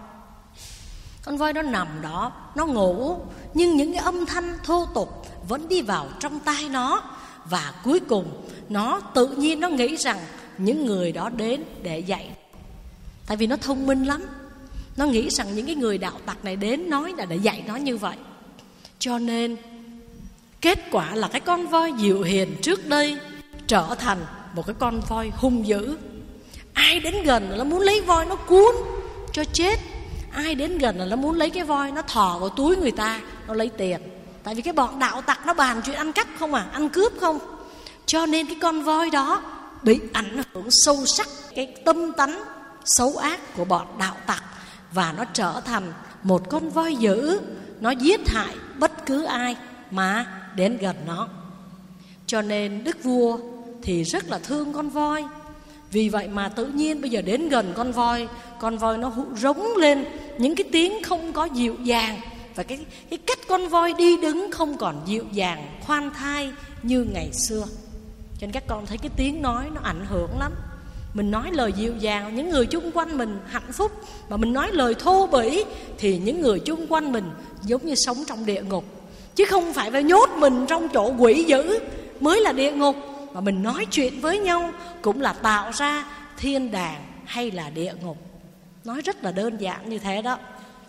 Con voi nó nằm đó, nó ngủ, nhưng những cái âm thanh thô tục vẫn đi vào trong tai nó. Và cuối cùng nó tự nhiên nó nghĩ rằng những người đó đến để dạy. Tại vì nó thông minh lắm. Nó nghĩ rằng những cái người đạo tặc này đến nói là để dạy nó như vậy. Cho nên kết quả là cái con voi dịu hiền trước đây trở thành một cái con voi hung dữ. Ai đến gần là nó muốn lấy voi nó cuốn cho chết. Ai đến gần là nó muốn lấy cái voi nó thò vào túi người ta, nó lấy tiền. Tại vì cái bọn đạo tặc nó bàn chuyện ăn cắp không à, ăn cướp không. Cho nên cái con voi đó bị ảnh hưởng sâu sắc cái tâm tánh xấu ác của bọn đạo tặc, và nó trở thành một con voi dữ. Nó giết hại bất cứ ai mà đến gần nó. Cho nên đức vua thì rất là thương con voi. Vì vậy mà tự nhiên bây giờ đến gần con voi, con voi nó rống lên những cái tiếng không có dịu dàng. Và cái, cái cách con voi đi đứng không còn dịu dàng, khoan thai như ngày xưa. Cho nên các con thấy cái tiếng nói nó ảnh hưởng lắm. Mình nói lời dịu dàng, những người chung quanh mình hạnh phúc. Mà mình nói lời thô bỉ thì những người chung quanh mình giống như sống trong địa ngục. Chứ không phải phải nhốt mình trong chỗ quỷ dữ mới là địa ngục. Mà mình nói chuyện với nhau cũng là tạo ra thiên đàng hay là địa ngục. Nói rất là đơn giản như thế đó.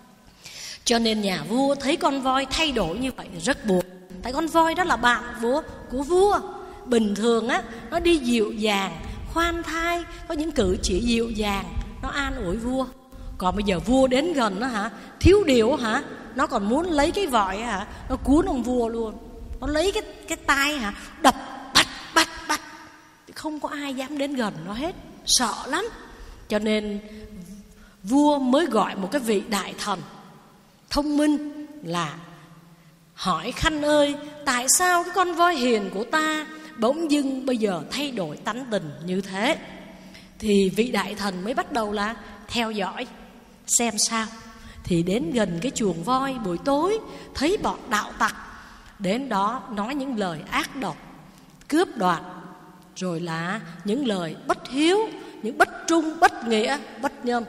Cho nên nhà vua thấy con voi thay đổi như vậy rất buồn. Tại con voi đó là bạn vua của vua. Bình thường á, nó đi dịu dàng, khoan thai, có những cử chỉ dịu dàng, nó an ủi vua. Còn bây giờ vua đến gần nó hả, thiếu điều hả, nó còn muốn lấy cái vòi hả, nó cuốn ông vua luôn. Nó lấy cái cái tay hả, đập bạch bạch bạch. Không có ai dám đến gần nó hết, sợ lắm. Cho nên vua mới gọi một cái vị đại thần thông minh là hỏi: Khanh ơi, tại sao cái con voi hiền của ta bỗng dưng bây giờ thay đổi tánh tình như thế? Thì vị đại thần mới bắt đầu là theo dõi xem sao. Thì đến gần cái chuồng voi buổi tối, thấy bọn đạo tặc đến đó nói những lời ác độc, cướp đoạt, rồi là những lời bất hiếu, những bất trung, bất nghĩa, bất nhân.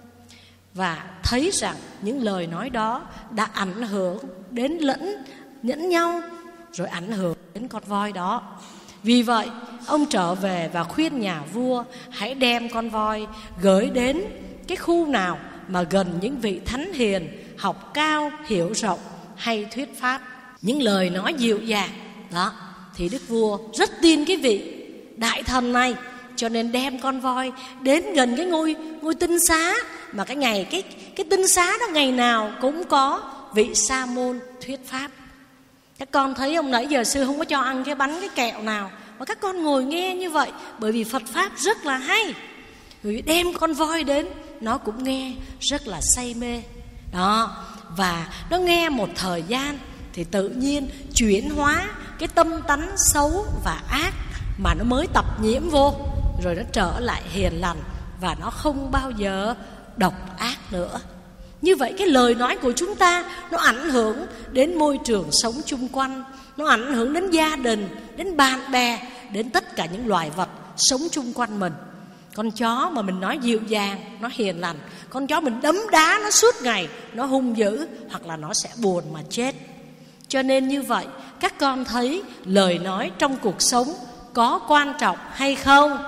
Và thấy rằng những lời nói đó đã ảnh hưởng đến lẫn nhẫn nhau, rồi ảnh hưởng đến con voi đó. Vì vậy ông trở về và khuyên nhà vua hãy đem con voi gửi đến cái khu nào mà gần những vị thánh hiền, học cao, hiểu rộng hay thuyết pháp, những lời nói dịu dàng đó. Thì đức vua rất tin cái vị đại thần này, cho nên đem con voi đến gần cái ngôi ngôi tinh xá. Mà cái ngày cái cái tinh xá đó ngày nào cũng có vị sa môn thuyết pháp. Các con thấy ông nãy giờ sư không có cho ăn cái bánh cái kẹo nào, mà các con ngồi nghe như vậy, bởi vì Phật pháp rất là hay. Rồi đem con voi đến, nó cũng nghe rất là say mê đó. Và nó nghe một thời gian thì tự nhiên chuyển hóa cái tâm tánh xấu và ác mà nó mới tập nhiễm vô, rồi nó trở lại hiền lành và nó không bao giờ độc ác nữa. Như vậy cái lời nói của chúng ta nó ảnh hưởng đến môi trường sống chung quanh, nó ảnh hưởng đến gia đình, đến bạn bè, đến tất cả những loài vật sống chung quanh mình. Con chó mà mình nói dịu dàng, nó hiền lành. Con chó mình đấm đá nó suốt ngày, nó hung dữ, hoặc là nó sẽ buồn mà chết. Cho nên như vậy, các con thấy lời nói trong cuộc sống có quan trọng hay không?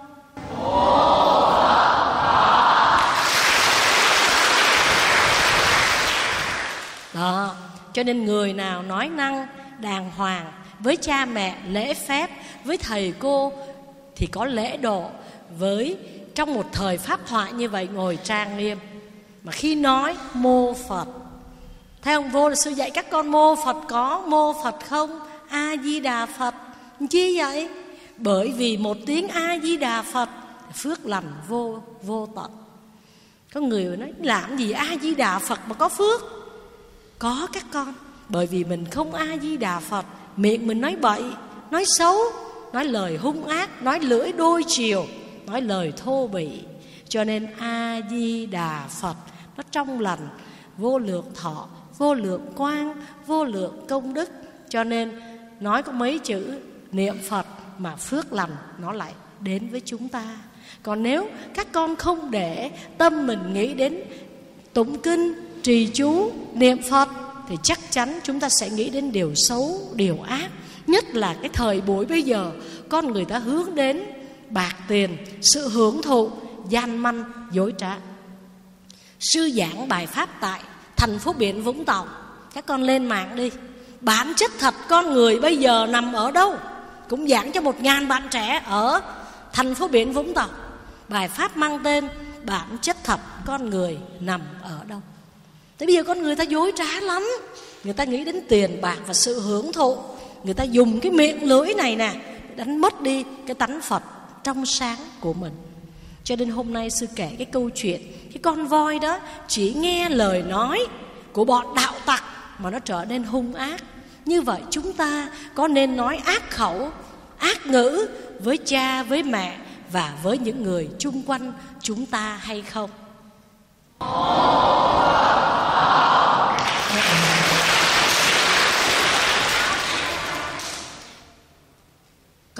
Đó, cho nên người nào nói năng đàng hoàng với cha mẹ, lễ phép, với thầy cô thì có lễ độ. Với trong một thời pháp thoại như vậy ngồi trang nghiêm, mà khi nói mô Phật. Thấy ông vô là sư dạy các con mô Phật có, mô Phật không, A Di Đà Phật. Chi vậy? Bởi vì một tiếng A Di Đà Phật phước lành vô vô tận. Có người nói làm gì A Di Đà Phật mà có phước? Có các con. Bởi vì mình không A Di Đà Phật, miệng mình nói bậy, nói xấu, nói lời hung ác, nói lưỡi đôi chiều, nói lời thô bỉ. Cho nên A Di Đà Phật nó trong lành, vô lượng thọ, vô lượng quang, vô lượng công đức. Cho nên nói có mấy chữ niệm Phật mà phước lành nó lại đến với chúng ta. Còn nếu các con không để tâm mình nghĩ đến tụng kinh, trì chú, niệm Phật, thì chắc chắn chúng ta sẽ nghĩ đến điều xấu, điều ác. Nhất là cái thời buổi bây giờ, con người ta hướng đến bạc tiền, sự hưởng thụ, gian manh, dối trá. Sư giảng bài pháp tại thành phố biển Vũng Tàu, các con lên mạng đi. Bản chất thật con người bây giờ nằm ở đâu? Cũng giảng cho một ngàn bạn trẻ ở thành phố biển Vũng Tàu. Bài pháp mang tên bản chất thật con người nằm ở đâu? Thế bây giờ con người ta dối trá lắm. Người ta nghĩ đến tiền bạc và sự hưởng thụ. Người ta dùng cái miệng lưỡi này nè đánh mất đi cái tánh Phật trong sáng của mình. Cho nên hôm nay sư kể cái câu chuyện cái con voi đó chỉ nghe lời nói của bọn đạo tặc mà nó trở nên hung ác. Như vậy chúng ta có nên nói ác khẩu, ác ngữ với cha, với mẹ và với những người chung quanh chúng ta hay không?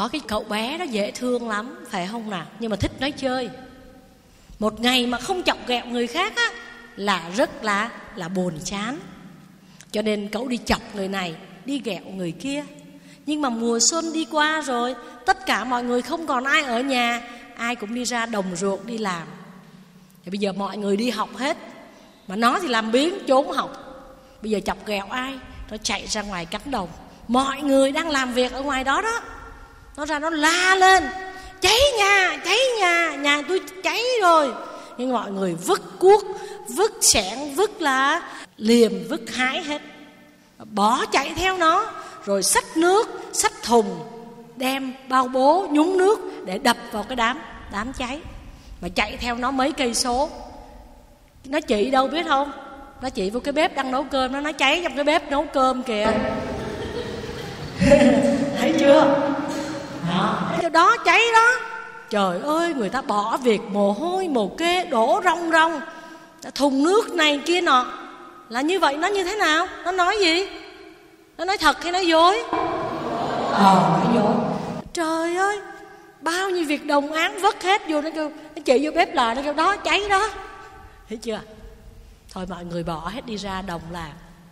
Có cái cậu bé đó dễ thương lắm, phải không nào? Nhưng mà thích nói chơi. Một ngày mà không chọc ghẹo người khác á là rất là là buồn chán. Cho nên cậu đi chọc người này, đi ghẹo người kia. Nhưng mà mùa xuân đi qua rồi, tất cả mọi người không còn ai ở nhà, ai cũng đi ra đồng ruộng đi làm. Thì bây giờ mọi người đi học hết, mà nó thì làm biếng trốn học. Bây giờ chọc ghẹo ai? Nó chạy ra ngoài cánh đồng. Mọi người đang làm việc ở ngoài đó đó, nó ra nó la lên: cháy nhà, cháy nhà, nhà tôi cháy rồi. Nhưng mọi người vứt cuốc, vứt xẻng, vứt lá, liềm, vứt hái hết, bỏ chạy theo nó. Rồi xách nước, xách thùng, đem bao bố nhúng nước để đập vào cái đám đám cháy. Mà chạy theo nó mấy cây số. Nó chỉ đâu biết không? Nó chỉ vô cái bếp đang nấu cơm. Nó nói cháy trong cái bếp nấu cơm kìa. Thấy chưa? Đó, đó cháy đó. Trời ơi, người ta bỏ việc mồ hôi mồ kê đổ rong rong, thùng nước này kia nọ. Là như vậy nó như thế nào? Nó nói gì? Nó nói thật hay nói dối? Ờ, nói dối. Trời ơi, bao nhiêu việc đồng áng vất hết vô. Nó kêu, nó chỉ vô bếp lò, nó kêu đó cháy đó. Thấy chưa? Thôi mọi người bỏ hết đi ra đồng làm.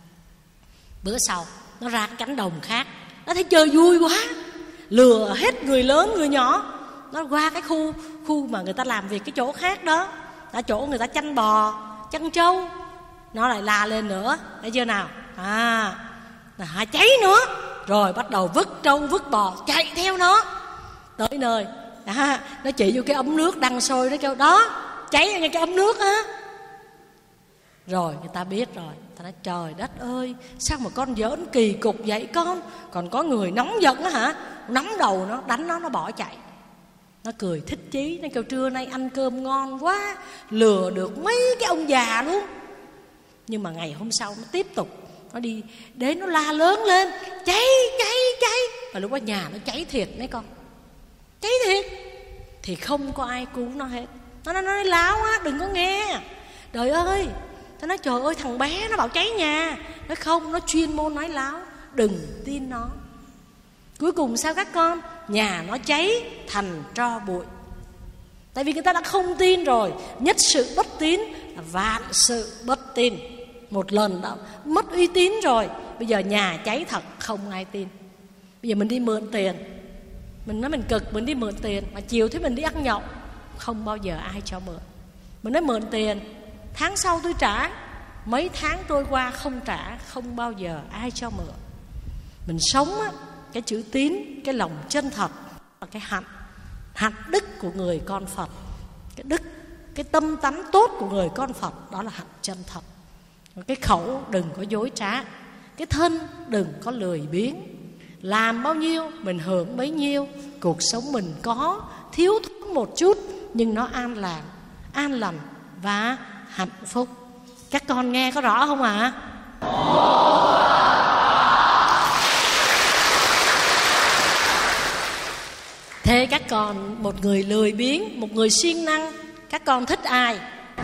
Bữa sau nó ra cái cánh đồng khác, nó thấy chơi vui quá, lừa hết người lớn người nhỏ. Nó qua cái khu khu mà người ta làm việc cái chỗ khác đó, là chỗ người ta chăn bò, chăn trâu. Nó lại la lên nữa, thấy chưa nào? À, là cháy nữa. Rồi bắt đầu vứt trâu vứt bò chạy theo nó tới nơi. À, nó chỉ vô cái ống nước đang sôi, nó kêu đó cháy ngay cái ống nước á. Rồi người ta biết rồi, ta nói trời đất ơi, sao mà con giỡn kỳ cục vậy con? Còn có người nóng giận á hả? Nắm đầu nó, đánh nó, nó bỏ chạy. Nó cười thích chí, nó kêu trưa nay ăn cơm ngon quá, lừa được mấy cái ông già luôn. Nhưng mà ngày hôm sau nó tiếp tục, nó đi đến nó la lớn lên: cháy, cháy, cháy. Và lúc đó nhà nó cháy thiệt đấy con. Cháy thiệt. Thì không có ai cứu nó hết. Nó nói, nói láo á, đừng có nghe. Trời ơi, nó nói trời ơi thằng bé nó bảo cháy nhà. Nói không, nó chuyên môn nói láo, đừng tin nó. Cuối cùng sao các con? Nhà nó cháy thành tro bụi. Tại vì người ta đã không tin rồi. Nhất sự bất tín là vạn sự bất tin. Một lần đã mất uy tín rồi. Bây giờ nhà cháy thật, không ai tin. Bây giờ mình đi mượn tiền, mình nói mình cực, mình đi mượn tiền, mà chiều thấy mình đi ăn nhậu, không bao giờ ai cho mượn. Mình nói mượn tiền, tháng sau tôi trả. Mấy tháng trôi qua không trả, không bao giờ ai cho mượn. Mình sống á, cái chữ tín, cái lòng chân thật và cái hạnh hạnh đức của người con Phật. Cái đức, cái tâm tánh tốt của người con Phật, đó là hạnh chân thật. Cái khẩu đừng có dối trá, cái thân đừng có lười biếng. Làm bao nhiêu mình hưởng bấy nhiêu. Cuộc sống mình có thiếu thốn một chút, nhưng nó an lạc, an lành và hạnh phúc. Các con nghe có rõ không ạ? Thế các con, một người lười biếng, một người siêng năng, các con thích ai?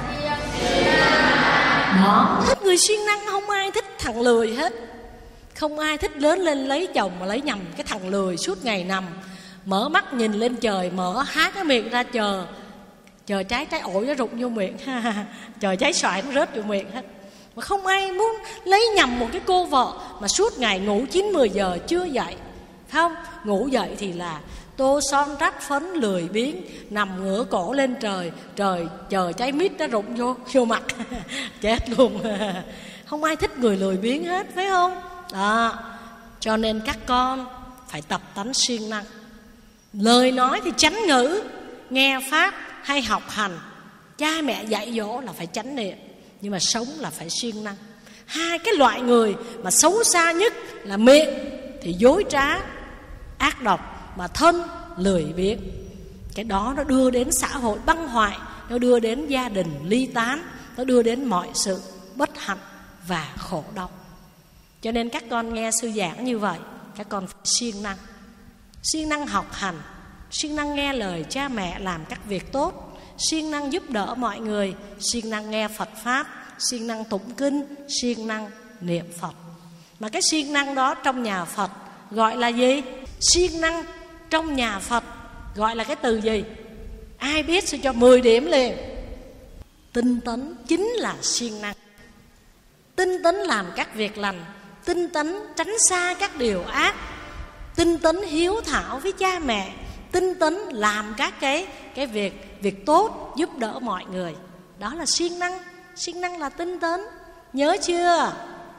Đó, thích người siêng năng, không ai thích thằng lười hết. Không ai thích lớn lên lấy chồng mà lấy nhầm cái thằng lười suốt ngày nằm mở mắt nhìn lên trời, mở há cái miệng ra chờ chờ trái trái ổi nó rụng vô miệng, chờ trái xoài nó rớt vô miệng hết. Mà không ai muốn lấy nhầm một cái cô vợ mà suốt ngày ngủ chín mười giờ chưa dậy, phải không? Ngủ dậy thì là tô son rắc phấn lười biếng, nằm ngửa cổ lên trời, trời chờ trái mít nó rụng vô vô mặt chết luôn. Không ai thích người lười biếng hết, phải không? Đó, cho nên các con phải tập tánh siêng năng. Lời nói thì chánh ngữ, nghe pháp hay học hành, cha mẹ dạy dỗ là phải chánh niệm, nhưng mà sống là phải siêng năng. Hai cái loại người mà xấu xa nhất là miệng thì dối trá, ác độc, mà thân lười biếng. Cái đó nó đưa đến xã hội băng hoại, nó đưa đến gia đình ly tán, nó đưa đến mọi sự bất hạnh và khổ đau. Cho nên các con nghe sư giảng như vậy, các con phải siêng năng, siêng năng học hành, siêng năng nghe lời cha mẹ làm các việc tốt, siêng năng giúp đỡ mọi người, siêng năng nghe Phật pháp, siêng năng tụng kinh, siêng năng niệm Phật. Mà cái siêng năng đó trong nhà Phật gọi là gì? Siêng năng trong nhà Phật gọi là cái từ gì? Ai biết sẽ cho mười điểm liền. Tinh tấn chính là siêng năng. Tinh tấn làm các việc lành, tinh tấn tránh xa các điều ác, tinh tấn hiếu thảo với cha mẹ, tinh tấn làm các cái cái việc việc tốt, giúp đỡ mọi người. Đó là siêng năng. Siêng năng là tinh tấn. Nhớ chưa?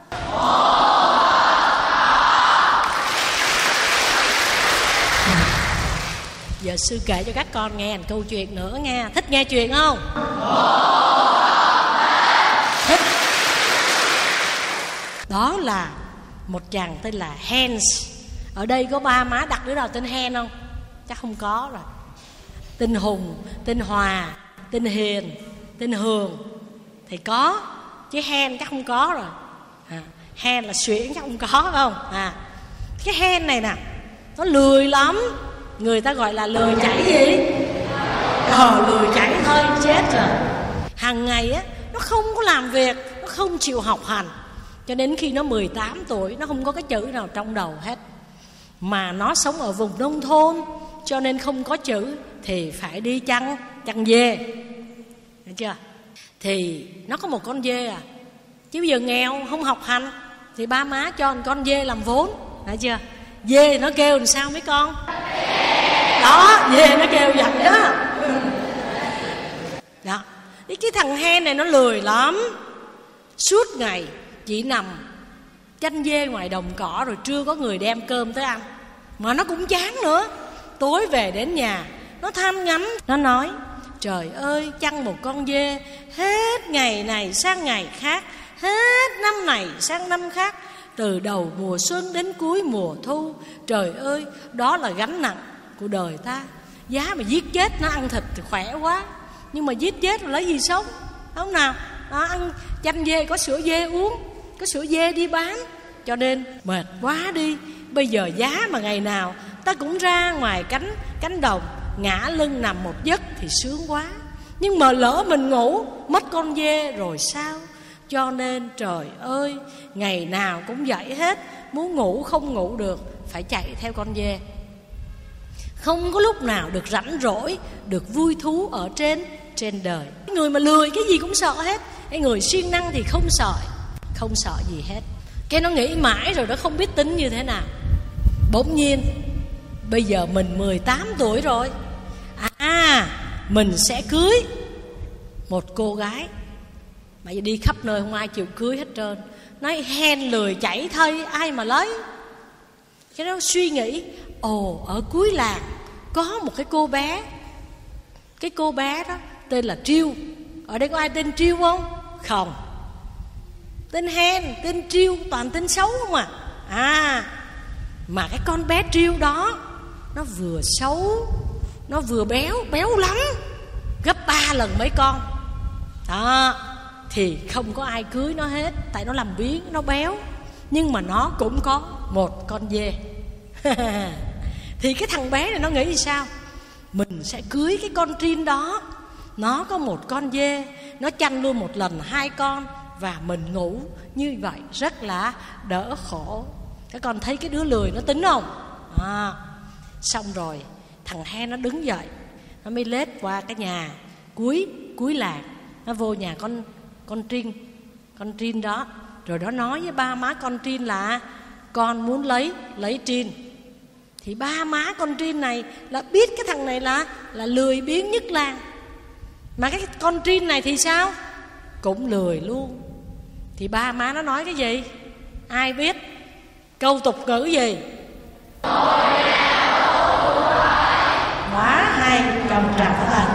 Giờ sư kể cho các con nghe một câu chuyện nữa nghe. Thích nghe chuyện không? Thích. Đó là một chàng tên là Hans. Ở đây có ba má đặt đứa nào tên Hen không? Chắc không có rồi. Tên Hùng, tên Hòa, tên Hiền, tên Hường thì có, chứ Hen chắc không có rồi. à, Hen là xuyển chắc không có, phải không? à, Cái Hen này nè, nó lười lắm. Người ta gọi là lười chảy gì? Ờ, lười chảy thôi, chết rồi. Hàng ngày á, nó không có làm việc, nó không chịu học hành. Cho đến khi nó mười tám tuổi, nó không có cái chữ nào trong đầu hết. Mà nó sống ở vùng nông thôn, cho nên không có chữ thì phải đi chăn, chăn dê. Hiểu chưa? Thì nó có một con dê à. Chứ bây giờ nghèo, không học hành, thì ba má cho một con dê làm vốn. Hiểu chưa? Dê nó kêu làm sao mấy con? Đó, dê nó kêu vậy đó. Đó. Cái thằng Hen này nó lười lắm. Suốt ngày chỉ nằm chăn dê ngoài đồng cỏ, rồi trưa có người đem cơm tới ăn. Mà nó cũng chán nữa. Tối về đến nhà, nó than ngắn. Nó nói: trời ơi, chăn một con dê hết ngày này sang ngày khác, hết năm này sang năm khác, từ đầu mùa xuân đến cuối mùa thu. Trời ơi, đó là gánh nặng của đời ta. Giá mà giết chết nó ăn thịt thì khỏe quá, nhưng mà giết chết rồi lấy gì sống? Không nào? Đó, ăn chăn dê có sữa dê uống, có sữa dê đi bán. Cho nên mệt quá đi. Bây giờ giá mà ngày nào ta cũng ra ngoài cánh cánh đồng, ngã lưng nằm một giấc thì sướng quá. Nhưng mà lỡ mình ngủ mất con dê rồi sao? Cho nên trời ơi, ngày nào cũng vậy hết. Muốn ngủ không ngủ được, phải chạy theo con dê. Không có lúc nào được rảnh rỗi, được vui thú ở trên trên đời. Cái người mà lười cái gì cũng sợ hết. Cái người siêng năng thì không sợ, không sợ gì hết. Cái nó nghĩ mãi rồi nó không biết tính như thế nào. Bỗng nhiên bây giờ mình mười tám tuổi rồi. À, mình sẽ cưới một cô gái. Mà đi khắp nơi không ai chịu cưới hết trơn. Nói Hen lười chảy thây, ai mà lấy. Cái đó suy nghĩ, ồ, ở cuối làng có một cái cô bé. Cái cô bé đó tên là Triêu. Ở đây có ai tên Triêu không? Không. Tên Hen, tên Triêu, toàn tên xấu không à. À, mà cái con bé Triêu đó, nó vừa xấu, nó vừa béo, béo lắm, gấp ba lần mấy con. Đó, thì không có ai cưới nó hết. Tại nó làm biếng, nó béo. Nhưng mà nó cũng có một con dê. Thì cái thằng bé này nó nghĩ sao? Mình sẽ cưới cái con Trin đó. Nó có một con dê, nó chăn luôn một lần hai con, và mình ngủ như vậy rất là đỡ khổ. Các con thấy cái đứa lười nó tính không? À, xong rồi thằng Hen nó đứng dậy, nó mới lết qua cái nhà cuối cuối làng. Nó vô nhà con con Trin, con Trin đó. Rồi nó nói với ba má con Trin là con muốn lấy lấy Trin. Thì ba má con Trin này là biết cái thằng này là là lười biếng nhất làng. Mà cái con Trin này thì sao? Cũng lười luôn. Thì ba má nó nói cái gì? Ai biết? Câu tục ngữ gì? Quá hay, trầm trầm thành.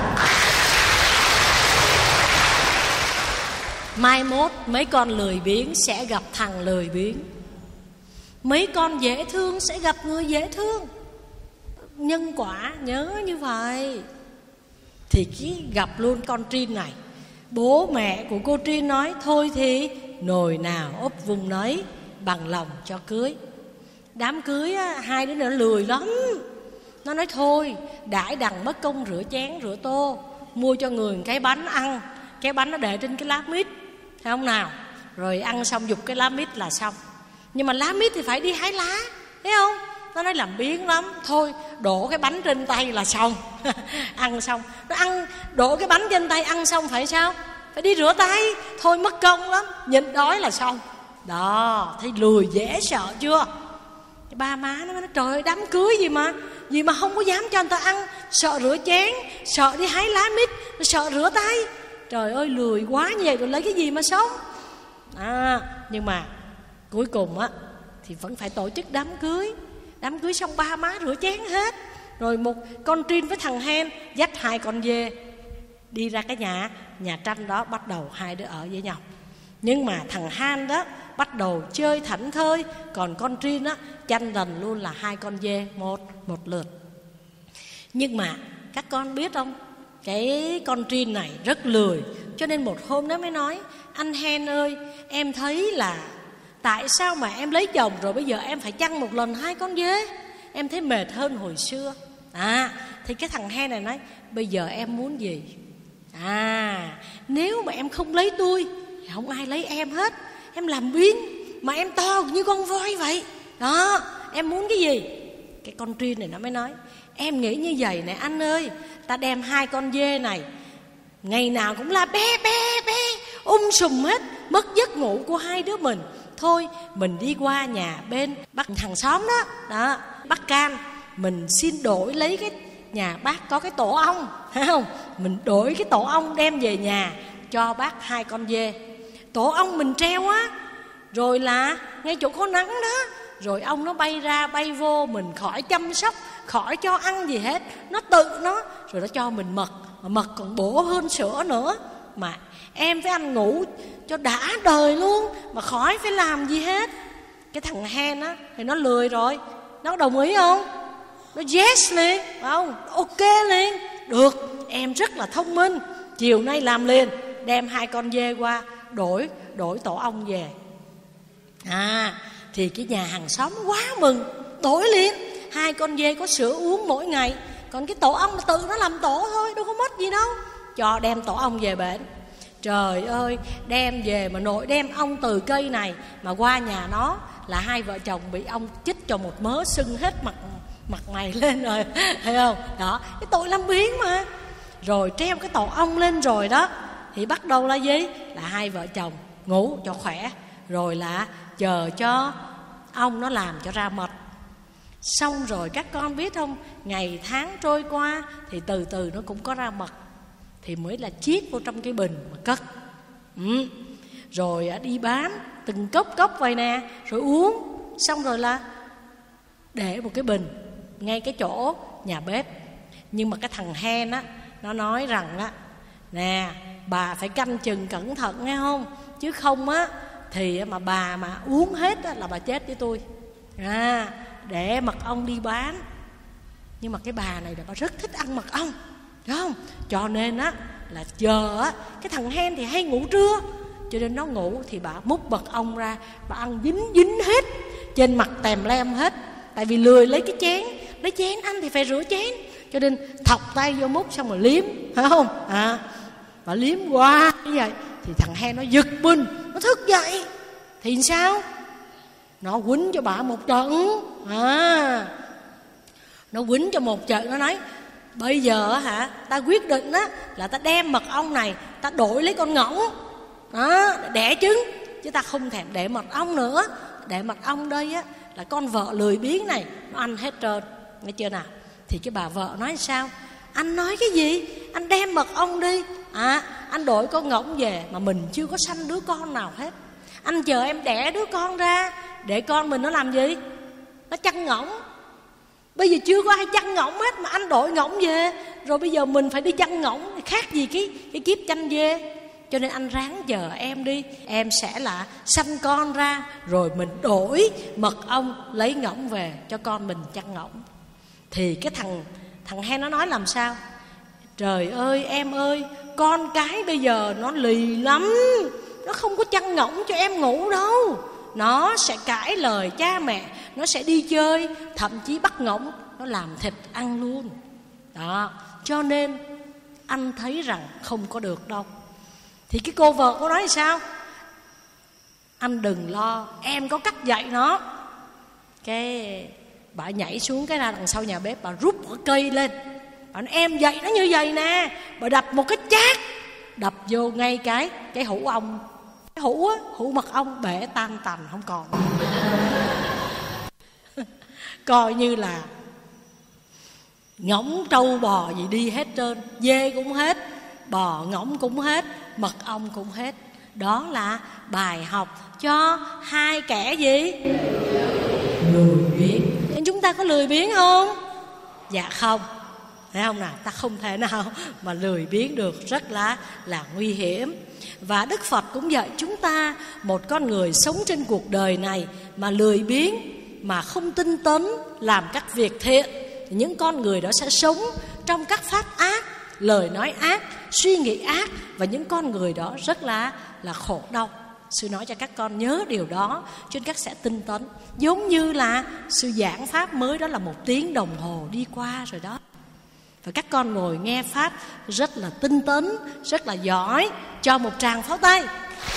Mai mốt mấy con lười biếng sẽ gặp thằng lười biếng. Mấy con dễ thương sẽ gặp người dễ thương. Nhân quả nhớ như vậy. Thì chỉ gặp luôn con Trin này. Bố mẹ của cô Trin nói thôi thì nồi nào úp vùng nấy, bằng lòng cho cưới. Đám cưới á, hai đứa nó lười lắm. Nó nói thôi, đãi đằng mất công rửa chén rửa tô, mua cho người cái bánh ăn. Cái bánh nó để trên cái lá mít, thấy không nào? Rồi ăn xong giục cái lá mít là xong. Nhưng mà lá mít thì phải đi hái lá, thấy không? Nó nói làm biếng lắm. Thôi đổ cái bánh trên tay là xong. Ăn xong nó ăn, đổ cái bánh trên tay ăn xong phải sao? Phải đi rửa tay. Thôi mất công lắm, nhịn đói là xong. Đó, thấy lười dễ sợ chưa? Cái ba má nó nói trời ơi, đám cưới gì mà Gì mà không có dám cho người ta ăn. Sợ rửa chén, sợ đi hái lá mít, sợ rửa tay. Trời ơi lười quá như vậy rồi lấy cái gì mà sống. À, nhưng mà cuối cùng á thì vẫn phải tổ chức đám cưới. Đám cưới xong ba má rửa chén hết. Rồi một con Trin với thằng Hen dắt hai con dê đi ra cái nhà Nhà tranh đó, bắt đầu hai đứa ở với nhau. Nhưng mà thằng Han đó bắt đầu chơi thảnh thơi, còn con Trin á tranh giành luôn là hai con dê một một lượt. Nhưng mà các con biết không, cái con Trin này rất lười. Cho nên một hôm nó mới nói: anh Hen ơi, em thấy là tại sao mà em lấy chồng rồi bây giờ em phải chăn một lần hai con dê, em thấy mệt hơn hồi xưa. À, thì cái thằng Hen này nói: bây giờ em muốn gì? À, nếu mà em không lấy tôi thì không ai lấy em hết. Em làm biếng mà em to như con voi vậy. Đó, em muốn cái gì? Cái con Trin này nó mới nói: em nghĩ như vậy này anh ơi, ta đem hai con dê này, ngày nào cũng là bé bé bé um sùm hết, mất giấc ngủ của hai đứa mình. Thôi mình đi qua nhà bên bác hàng xóm đó, đó bác Can, mình xin đổi lấy cái nhà bác có cái tổ ong, thấy không? Mình đổi cái tổ ong đem về nhà cho bác hai con dê. Tổ ong mình treo á, rồi là ngay chỗ có nắng đó, rồi ong nó bay ra bay vô, mình khỏi chăm sóc, khỏi cho ăn gì hết, nó tự nó, rồi nó cho mình mật, mà mật còn bổ hơn sữa nữa. Mà em với anh ngủ cho đã đời luôn, mà khỏi phải làm gì hết. Cái thằng Hen á thì nó lười rồi, nó đồng ý không? Nó yes liền, phải không? Ok liền. Được, em rất là thông minh, chiều nay làm liền, đem hai con dê qua đổi đổi tổ ong về. À, thì cái nhà hàng xóm quá mừng, đổi liền. Hai con dê có sữa uống mỗi ngày, còn cái tổ ong là tự nó làm tổ thôi, đâu có mất gì đâu. Cho đem tổ ong về bển. Trời ơi, đem về mà nội đem ong từ cây này mà qua nhà nó là hai vợ chồng bị ong chích cho một mớ sưng hết mặt mặt mày lên rồi, thấy không? Đó, cái tội làm biếng mà. Rồi treo cái tổ ong lên rồi đó, thì bắt đầu là gì? Là hai vợ chồng ngủ cho khỏe, rồi là chờ cho ong nó làm cho ra mật. Xong rồi các con biết không, ngày tháng trôi qua thì từ từ nó cũng có ra mật, thì mới là chiết vô trong cái bình mà cất. ừ. Rồi đi bán từng cốc cốc vậy nè, rồi uống. Xong rồi là để một cái bình ngay cái chỗ nhà bếp. Nhưng mà cái thằng Hen á, nó nói rằng á: nè, bà phải canh chừng cẩn thận nghe không? Chứ không á thì mà bà mà uống hết á là bà chết với tôi. À, để mật ong đi bán. Nhưng mà cái bà này là bà rất thích ăn mật ong, đúng không? Cho nên á là giờ á, cái thằng Hen thì hay ngủ trưa, cho nên nó ngủ thì bà múc mật ong ra, bà ăn dính dính hết trên mặt tèm lem hết. Tại vì lười lấy cái chén, lấy chén ăn thì phải rửa chén, cho nên thọc tay vô múc xong rồi liếm, phải không? À, bà liếm qua như vậy thì thằng Hen nó giật mình, nó thức dậy thì sao? Nó quýnh cho bà một trận. À, nó quýnh cho một trận, nó nói: bây giờ hả, ta quyết định á là ta đem mật ong này ta đổi lấy con ngỗng đó, đẻ trứng, chứ ta không thèm để mật ong nữa. Để mật ong đây á là con vợ lười biếng này nó ăn hết trơn, nghe chưa nào? Thì cái bà vợ nói sao? Anh nói cái gì? Anh đem mật ong đi, à, anh đổi con ngỗng về mà mình chưa có sanh đứa con nào hết. Anh chờ em đẻ đứa con ra để con mình nó làm gì? Nó chăn ngỗng. Bây giờ chưa có ai chăn ngỗng hết mà anh đổi ngỗng về, rồi bây giờ mình phải đi chăn ngỗng, khác gì cái cái kiếp chăn dê. Cho nên anh ráng chờ em đi, em sẽ là sanh con ra, rồi mình đổi mật ong lấy ngỗng về cho con mình chăn ngỗng. Thì cái thằng thằng Hen nó nói làm sao? Trời ơi em ơi, con cái bây giờ nó lì lắm, nó không có chăn ngỗng cho em ngủ đâu. Nó sẽ cãi lời cha mẹ, nó sẽ đi chơi, thậm chí bắt ngỗng nó làm thịt ăn luôn. Đó, cho nên anh thấy rằng không có được đâu. Thì cái cô vợ cô nói sao? Anh đừng lo, em có cách dạy nó. Cái Bà nhảy xuống cái ra đằng sau nhà bếp, bà rút cái cây lên, bà nói em dạy nó như vậy nè. Bà đập một cái chát, đập vô ngay cái cái hũ ong, cái hũ á, hũ mật ong bể tan tành không còn. Coi như là ngỗng trâu bò gì đi hết trơn, dê cũng hết, bò ngỗng cũng hết, mật ong cũng hết. Đó là bài học cho hai kẻ gì? Lười biếng. Nên chúng ta có lười biếng không? Dạ không. Thấy không nào? Ta không thể nào mà lười biếng được, rất là là nguy hiểm. Và Đức Phật cũng dạy chúng ta, một con người sống trên cuộc đời này mà lười biếng, mà không tinh tấn làm các việc thiện, thì những con người đó sẽ sống trong các pháp ác, lời nói ác, suy nghĩ ác, và những con người đó rất là là khổ đau. Sư nói cho các con nhớ điều đó, cho nên các sẽ tinh tấn. Giống như là sư giảng pháp mới đó là một tiếng đồng hồ đi qua rồi đó, và các con ngồi nghe pháp rất là tinh tấn, rất là giỏi. Cho một tràng pháo tay.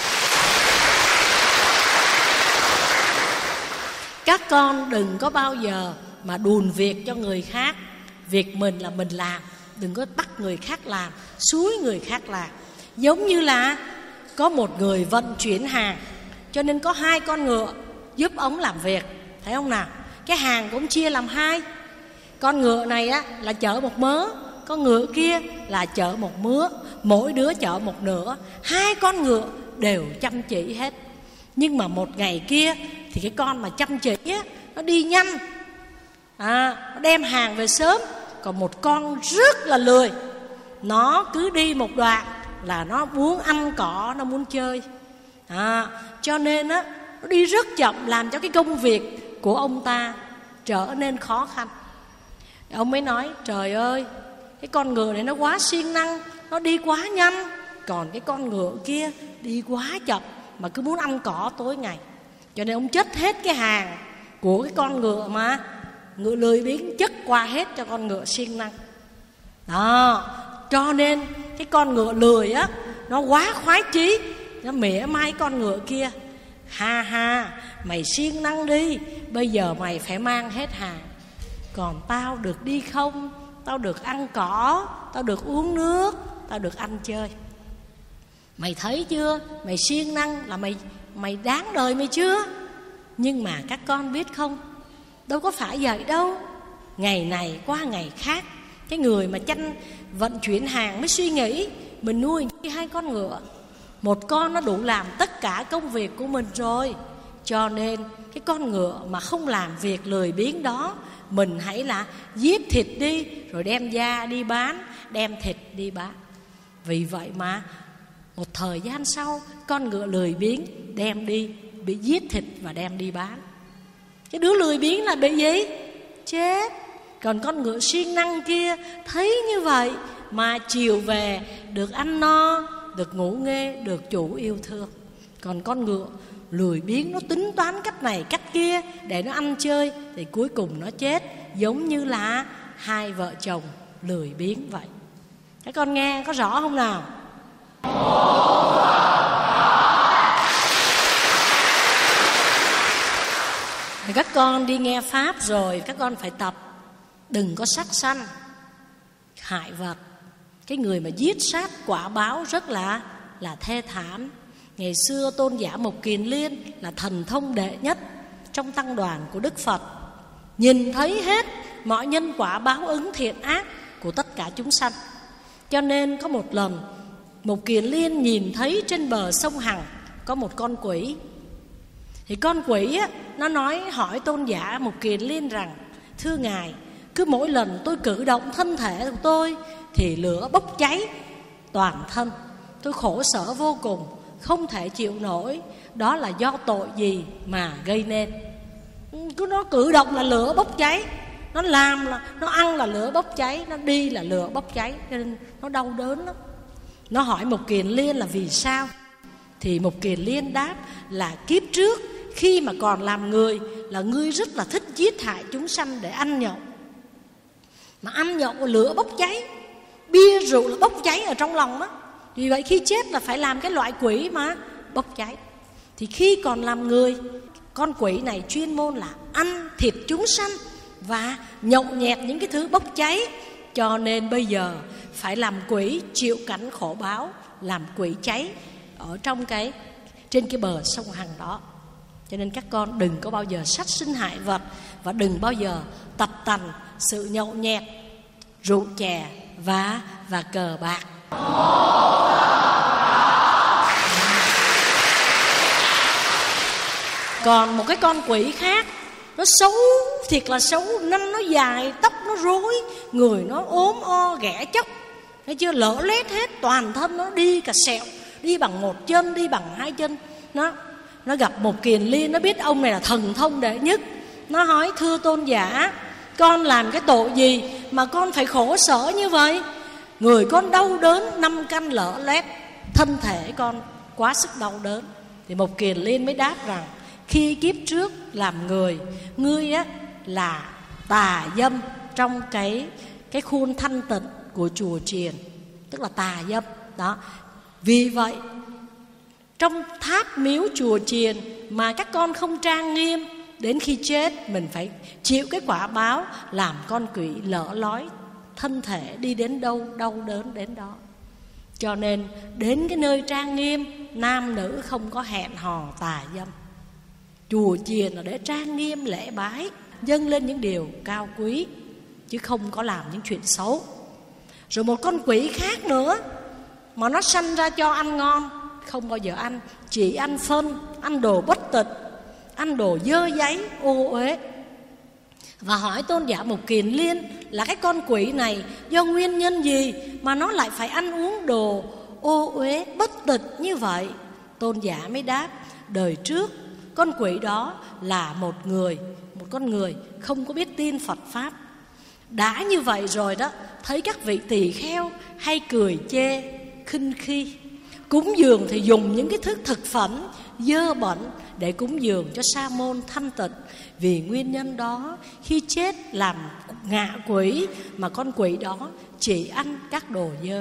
Các con đừng có bao giờ mà đùn việc cho người khác. Việc mình là mình làm, đừng có bắt người khác làm, xúi người khác làm. Giống như là có một người vận chuyển hàng, cho nên có hai con ngựa giúp ông làm việc. Thấy không nào? Cái hàng cũng chia làm hai. Con ngựa này á là chở một mớ, con ngựa kia là chở một mứa, mỗi đứa chở một nửa. Hai con ngựa đều chăm chỉ hết. Nhưng mà một ngày kia thì cái con mà chăm chỉ á, nó đi nhanh, à, nó đem hàng về sớm. Còn một con rất là lười, nó cứ đi một đoạn là nó muốn ăn cỏ, nó muốn chơi, à, cho nên á, nó đi rất chậm, làm cho cái công việc của ông ta trở nên khó khăn. Ông mới nói trời ơi, cái con ngựa này nó quá siêng năng, nó đi quá nhanh, còn cái con ngựa kia đi quá chậm mà cứ muốn ăn cỏ tối ngày. Cho nên ông chất hết cái hàng của cái con ngựa mà ngựa lười biếng, chất qua hết cho con ngựa siêng năng. Đó, cho nên cái con ngựa lười á, nó quá khoái chí, nó mỉa mai con ngựa kia. Ha ha, mày siêng năng đi, bây giờ mày phải mang hết hàng, còn tao được đi không? Tao được ăn cỏ, tao được uống nước, tao được ăn chơi. Mày thấy chưa? Mày siêng năng là mày mày đáng đời mày chưa? Nhưng mà các con biết không, đâu có phải vậy đâu. Ngày này qua ngày khác, cái người mà chăn vận chuyển hàng mới suy nghĩ mình nuôi hai con ngựa, một con nó đủ làm tất cả công việc của mình rồi. Cho nên cái con ngựa mà không làm việc lười biếng đó, mình hãy là giết thịt đi, rồi đem da đi bán, đem thịt đi bán. Vì vậy mà một thời gian sau, con ngựa lười biếng đem đi, bị giết thịt và đem đi bán. Cái đứa lười biếng là bị gì? Chết. Còn con ngựa siêng năng kia thấy như vậy mà chiều về được ăn no, được ngủ nghê, được chủ yêu thương. Còn con ngựa lười biếng nó tính toán cách này cách kia để nó ăn chơi, thì cuối cùng nó chết, giống như là hai vợ chồng lười biếng vậy. Các con nghe có rõ không nào? Thì các con đi nghe pháp rồi, các con phải tập đừng có sát sanh, hại vật. Cái người mà giết sát quả báo rất là là thê thảm. Ngày xưa Tôn giả Mục Kiền Liên là thần thông đệ nhất trong tăng đoàn của Đức Phật, nhìn thấy hết mọi nhân quả báo ứng thiện ác của tất cả chúng sanh. Cho nên có một lần Mục Kiền Liên nhìn thấy trên bờ sông Hằng có một con quỷ. Thì con quỷ á, nó nói hỏi Tôn giả Mục Kiền Liên rằng: thưa Ngài, cứ mỗi lần tôi cử động thân thể của tôi thì lửa bốc cháy toàn thân, tôi khổ sở vô cùng, không thể chịu nổi. Đó là do tội gì mà gây nên? Cứ nó cử động là lửa bốc cháy, nó làm là nó ăn là lửa bốc cháy, nó đi là lửa bốc cháy, cho nên nó đau đớn lắm. Nó hỏi Mục Kiền Liên là vì sao? Thì Mục Kiền Liên đáp là kiếp trước khi mà còn làm người là ngươi rất là thích giết hại chúng sanh để ăn nhậu. Mà ăn nhậu lửa bốc cháy, bia rượu là bốc cháy ở trong lòng đó. Vì vậy khi chết là phải làm cái loại quỷ mà bốc cháy. Thì khi còn làm người, con quỷ này chuyên môn là ăn thịt chúng sanh và nhậu nhẹt những cái thứ bốc cháy. Cho nên bây giờ phải làm quỷ chịu cảnh khổ báo, làm quỷ cháy ở trong cái trên cái bờ sông Hằng đó. Cho nên các con đừng có bao giờ sát sinh hại vật, và đừng bao giờ tập tành sự nhậu nhẹt, rượu chè và và cờ bạc. Còn một cái con quỷ khác, nó xấu thiệt là xấu, nanh nó dài, tóc nó rối, người nó ốm o ghẻ chóc, thấy chưa, lở lét hết, toàn thân nó đi cả sẹo, đi bằng một chân, đi bằng hai chân. Nó nó gặp một Kiền Liên, nó biết ông này là thần thông đệ nhất. Nó hỏi: thưa tôn giả, con làm cái tội gì mà con phải khổ sở như vậy? Người con đau đớn, năm căn lở loét, thân thể con quá sức đau đớn. Thì một Kiền Liên mới đáp rằng: khi kiếp trước làm người, ngươi á là tà dâm trong cái cái khuôn thanh tịnh của chùa chiền, tức là tà dâm đó. Vì vậy trong tháp miếu chùa chiền mà các con không trang nghiêm, đến khi chết mình phải chịu cái quả báo làm con quỷ lỡ lói, thân thể đi đến đâu đau đớn đến đó. Cho nên đến cái nơi trang nghiêm, nam nữ không có hẹn hò tà dâm. Chùa chiền là để trang nghiêm lễ bái, dâng lên những điều cao quý, chứ không có làm những chuyện xấu. Rồi một con quỷ khác nữa mà nó sanh ra cho ăn ngon, không bao giờ ăn, chỉ ăn phân, ăn đồ bất tịnh, ăn đồ dơ giấy ô uế. Và hỏi tôn giả Mục Kiền Liên là cái con quỷ này do nguyên nhân gì mà nó lại phải ăn uống đồ ô uế bất tịnh như vậy? Tôn giả mới đáp: đời trước con quỷ đó là một người, một con người không có biết tin Phật Pháp. Đã như vậy rồi đó, thấy các vị tỳ kheo hay cười chê, khinh khi, cúng dường thì dùng những cái thức thực phẩm dơ bẩn để cúng dường cho sa môn thanh tịnh. Vì nguyên nhân đó, khi chết làm ngạ quỷ, mà con quỷ đó chỉ ăn các đồ dơ.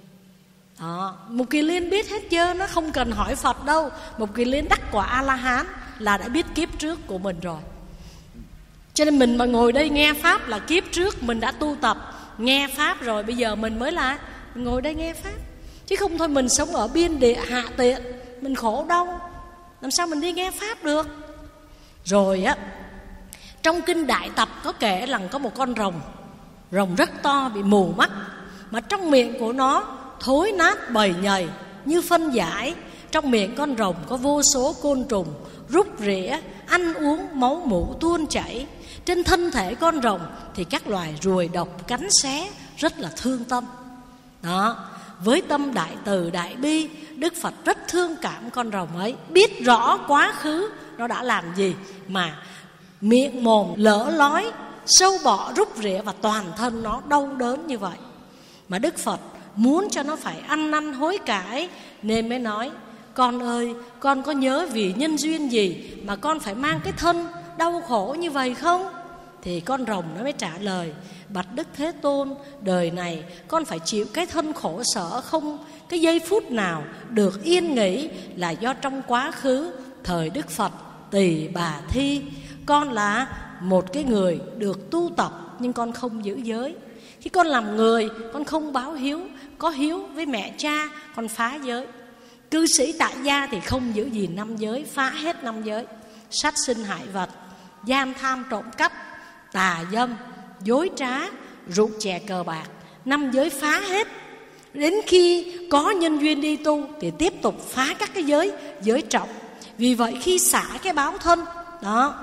Đó, Mục Kiền Liên biết hết trơn, nó không cần hỏi Phật đâu. Mục Kiền Liên đắc quả A-la-hán là đã biết kiếp trước của mình rồi. Cho nên mình mà ngồi đây nghe Pháp là kiếp trước mình đã tu tập nghe Pháp rồi, bây giờ mình mới là ngồi đây nghe Pháp. Chứ không thôi mình sống ở biên địa hạ tiện, mình khổ đau, làm sao mình đi nghe Pháp được. Rồi á, trong kinh Đại Tập có kể rằng có một con rồng, rồng rất to bị mù mắt, mà trong miệng của nó thối nát bầy nhầy như phân giải. Trong miệng con rồng có vô số côn trùng rúc rỉa, ăn uống, máu mủ tuôn chảy. Trên thân thể con rồng thì các loài ruồi độc cắn xé, rất là thương tâm. Đó, với tâm đại từ đại bi, Đức Phật rất thương cảm con rồng ấy, biết rõ quá khứ nó đã làm gì mà miệng mồm lở lói, sâu bọ rúc rỉa và toàn thân nó đau đớn như vậy. Mà Đức Phật muốn cho nó phải ăn năn hối cải, nên mới nói: con ơi, con có nhớ vì nhân duyên gì mà con phải mang cái thân đau khổ như vậy không? Thì con rồng nó mới trả lời: bạch Đức Thế Tôn, đời này con phải chịu cái thân khổ sở không cái giây phút nào được yên nghỉ, là do trong quá khứ thời Đức Phật Tỳ Bà Thi, con là một cái người được tu tập nhưng con không giữ giới. Khi con làm người, con không báo hiếu, có hiếu với mẹ cha, con phá giới. Cư sĩ tại gia thì không giữ gìn năm giới, phá hết năm giới: sát sinh hại vật, giam tham trộm cắp, tà dâm, dối trá, rượu chè cờ bạc. Năm giới phá hết. Đến khi có nhân duyên đi tu thì tiếp tục phá các cái giới, giới trọng. Vì vậy khi xả cái báo thân đó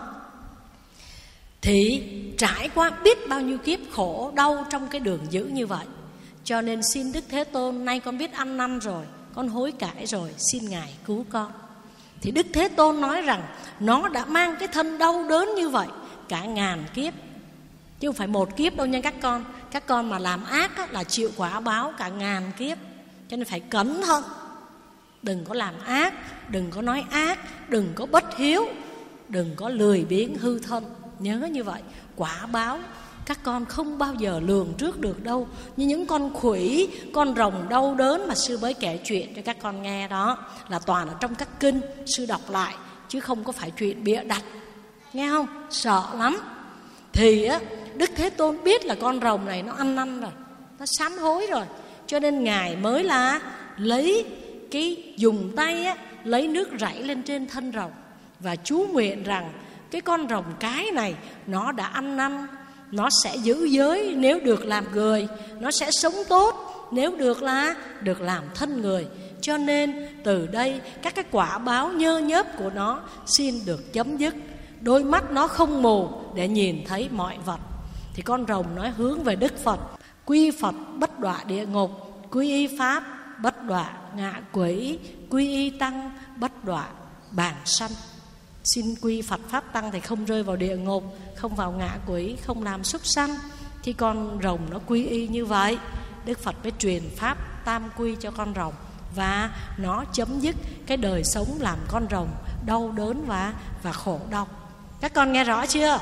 thì trải qua biết bao nhiêu kiếp khổ đau trong cái đường dữ như vậy. Cho nên xin Đức Thế Tôn, nay con biết ăn năn rồi, con hối cải rồi, xin Ngài cứu con. Thì Đức Thế Tôn nói rằng nó đã mang cái thân đau đớn như vậy cả ngàn kiếp, chứ không phải một kiếp đâu nha các con. Các con mà làm ác á, là chịu quả báo cả ngàn kiếp. Cho nên phải cẩn thận, đừng có làm ác, đừng có nói ác, đừng có bất hiếu, đừng có lười biếng hư thân. Nhớ như vậy, quả báo các con không bao giờ lường trước được đâu. Như những con khủy, con rồng đau đớn mà sư mới kể chuyện cho các con nghe đó, là toàn ở trong các kinh sư đọc lại, chứ không có phải chuyện bịa đặt, nghe không? Sợ lắm. Thì á, Đức Thế Tôn biết là con rồng này nó ăn năn rồi, nó sám hối rồi, cho nên Ngài mới là lấy cái dùng tay á, lấy nước rảy lên trên thân rồng và chú nguyện rằng cái con rồng cái này nó đã ăn năn, nó sẽ giữ giới nếu được làm người, nó sẽ sống tốt nếu được là được làm thân người. Cho nên từ đây các cái quả báo nhơ nhớp của nó xin được chấm dứt. Đôi mắt nó không mù để nhìn thấy mọi vật. Thì con rồng nói hướng về Đức Phật: quy Phật bất đọa địa ngục, quy y Pháp bất đọa ngạ quỷ, quy y Tăng bất đọa bản sanh. Xin quy Phật Pháp Tăng thì không rơi vào địa ngục, không vào ngạ quỷ, không làm súc sanh. Khi con rồng nó quy y như vậy, Đức Phật mới truyền Pháp tam quy cho con rồng, và nó chấm dứt cái đời sống làm con rồng đau đớn và, và khổ đau. Các con nghe rõ chưa?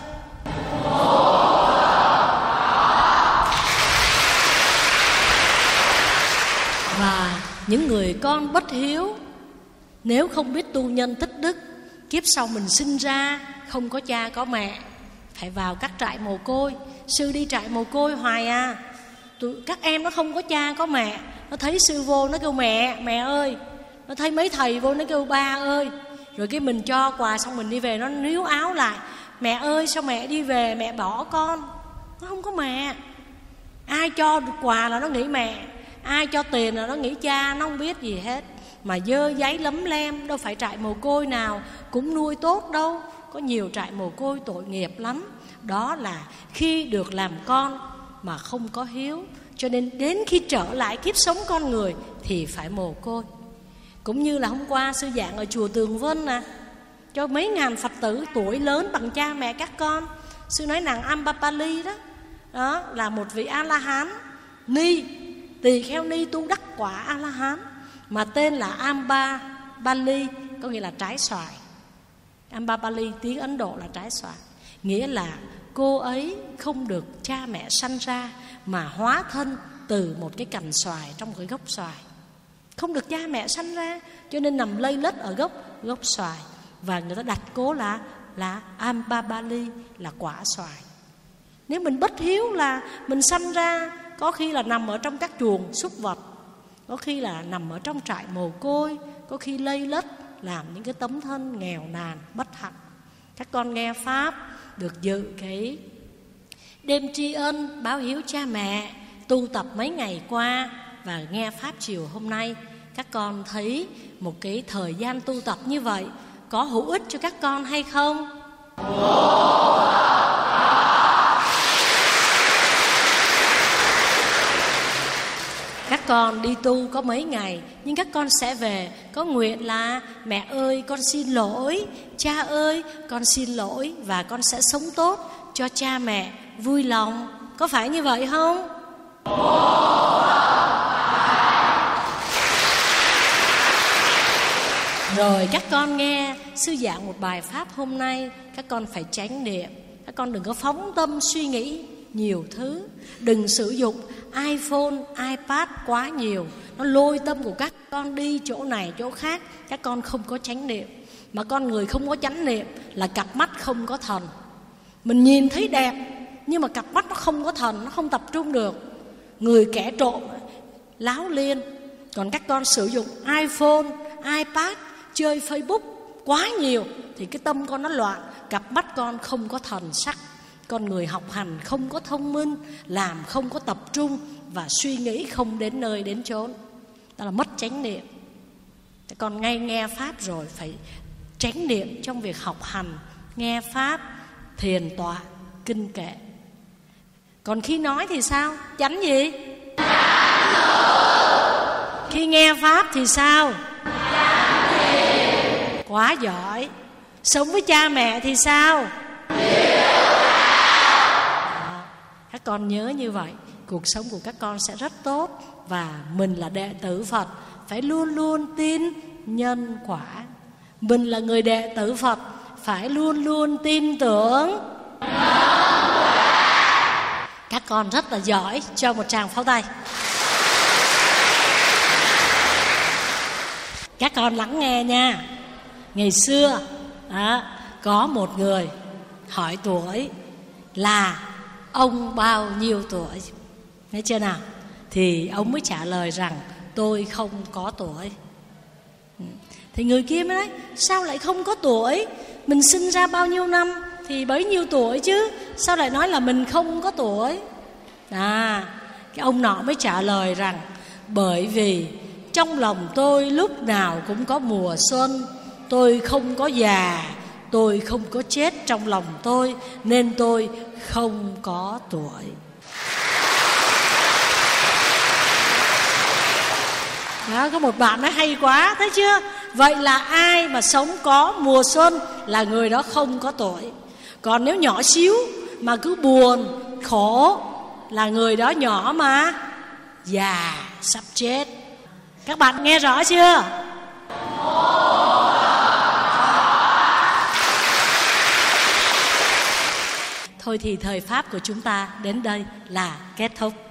Và những người con bất hiếu, nếu không biết tu nhân tích đức, kiếp sau mình sinh ra không có cha có mẹ, phải vào các trại mồ côi. Sư đi trại mồ côi hoài à. Tụi, các em nó không có cha có mẹ, nó thấy sư vô nó kêu mẹ, mẹ ơi. Nó thấy mấy thầy vô nó kêu ba ơi. Rồi cái mình cho quà xong mình đi về, nó níu áo lại: mẹ ơi sao mẹ đi về, mẹ bỏ con. Nó không có mẹ. Ai cho quà là nó nghĩ mẹ, ai cho tiền là nó nghĩ cha, nó không biết gì hết. Mà dơ giấy lấm lem, đâu phải trại mồ côi nào cũng nuôi tốt đâu. Có nhiều trại mồ côi tội nghiệp lắm. Đó là khi được làm con mà không có hiếu, cho nên đến khi trở lại kiếp sống con người thì phải mồ côi. Cũng như là hôm qua sư giảng ở chùa Tường Vân nè, cho mấy ngàn Phật tử tuổi lớn bằng cha mẹ các con. Sư nói nàng Ambapali đó, đó là một vị A-la-hán ni, tỳ kheo ni tu đắc quả A-la-hán, mà tên là Ambapali, có nghĩa là trái xoài. Ambapali tiếng Ấn Độ là trái xoài, nghĩa là cô ấy không được cha mẹ sanh ra mà hóa thân từ một cái cành xoài, trong cái gốc xoài. Không được cha mẹ sanh ra, cho nên nằm lây lết ở gốc gốc xoài. Và người ta đặt cố là là Ambapali, là quả xoài. Nếu mình bất hiếu là mình sanh ra có khi là nằm ở trong các chuồng súc vật, có khi là nằm ở trong trại mồ côi, có khi lây lết làm những cái tấm thân nghèo nàn bất hạnh. Các con nghe Pháp được dự cái đêm tri ân báo hiếu cha mẹ, tu tập mấy ngày qua và nghe Pháp chiều hôm nay, các con thấy một cái thời gian tu tập như vậy có hữu ích cho các con hay không? Các con đi tu có mấy ngày, nhưng các con sẽ về có nguyện là: mẹ ơi con xin lỗi, cha ơi con xin lỗi, và con sẽ sống tốt cho cha mẹ vui lòng. Có phải như vậy không? Rồi các con nghe sư giảng một bài Pháp hôm nay, các con phải chánh niệm. Các con đừng có phóng tâm suy nghĩ nhiều thứ. Đừng sử dụng iPhone, iPad quá nhiều, nó lôi tâm của các con đi chỗ này chỗ khác. Các con không có chánh niệm. Mà con người không có chánh niệm là cặp mắt không có thần. Mình nhìn thấy đẹp nhưng mà cặp mắt nó không có thần, nó không tập trung được. Người kẻ trộm láo liên. Còn các con sử dụng iPhone, iPad, chơi Facebook quá nhiều thì cái tâm con nó loạn, cặp mắt con không có thần sắc. Con người học hành không có thông minh, làm không có tập trung và suy nghĩ không đến nơi đến chốn. Đó là mất chánh niệm. Các con ngay nghe Pháp rồi phải chánh niệm trong việc học hành, nghe Pháp, thiền tọa, kinh kệ. Còn khi nói thì sao? Chánh gì? Khi nghe Pháp thì sao? Quá giỏi. Sống với cha mẹ thì sao? Đó. Các con nhớ như vậy, cuộc sống của các con sẽ rất tốt. Và mình là đệ tử Phật, phải luôn luôn tin nhân quả. Mình là người đệ tử Phật, phải luôn luôn tin tưởng. Các con rất là giỏi, cho một tràng pháo tay. Các con lắng nghe nha. Ngày xưa đó, có một người hỏi tuổi là ông bao nhiêu tuổi? Nghe chưa nào? Thì ông mới trả lời rằng tôi không có tuổi. Thì người kia mới nói, sao lại không có tuổi? Mình sinh ra bao nhiêu năm thì bấy nhiêu tuổi chứ, sao lại nói là mình không có tuổi? À, cái ông nọ mới trả lời rằng, bởi vì trong lòng tôi lúc nào cũng có mùa xuân, tôi không có già, tôi không có chết trong lòng tôi, nên tôi không có tuổi. Đó, có một bạn nói hay quá, thấy chưa? Vậy là ai mà sống có mùa xuân là người đó không có tuổi. Còn nếu nhỏ xíu mà cứ buồn, khổ là người đó nhỏ mà già, sắp chết. Các bạn nghe rõ chưa? Thôi thì thời pháp của chúng ta đến đây là kết thúc.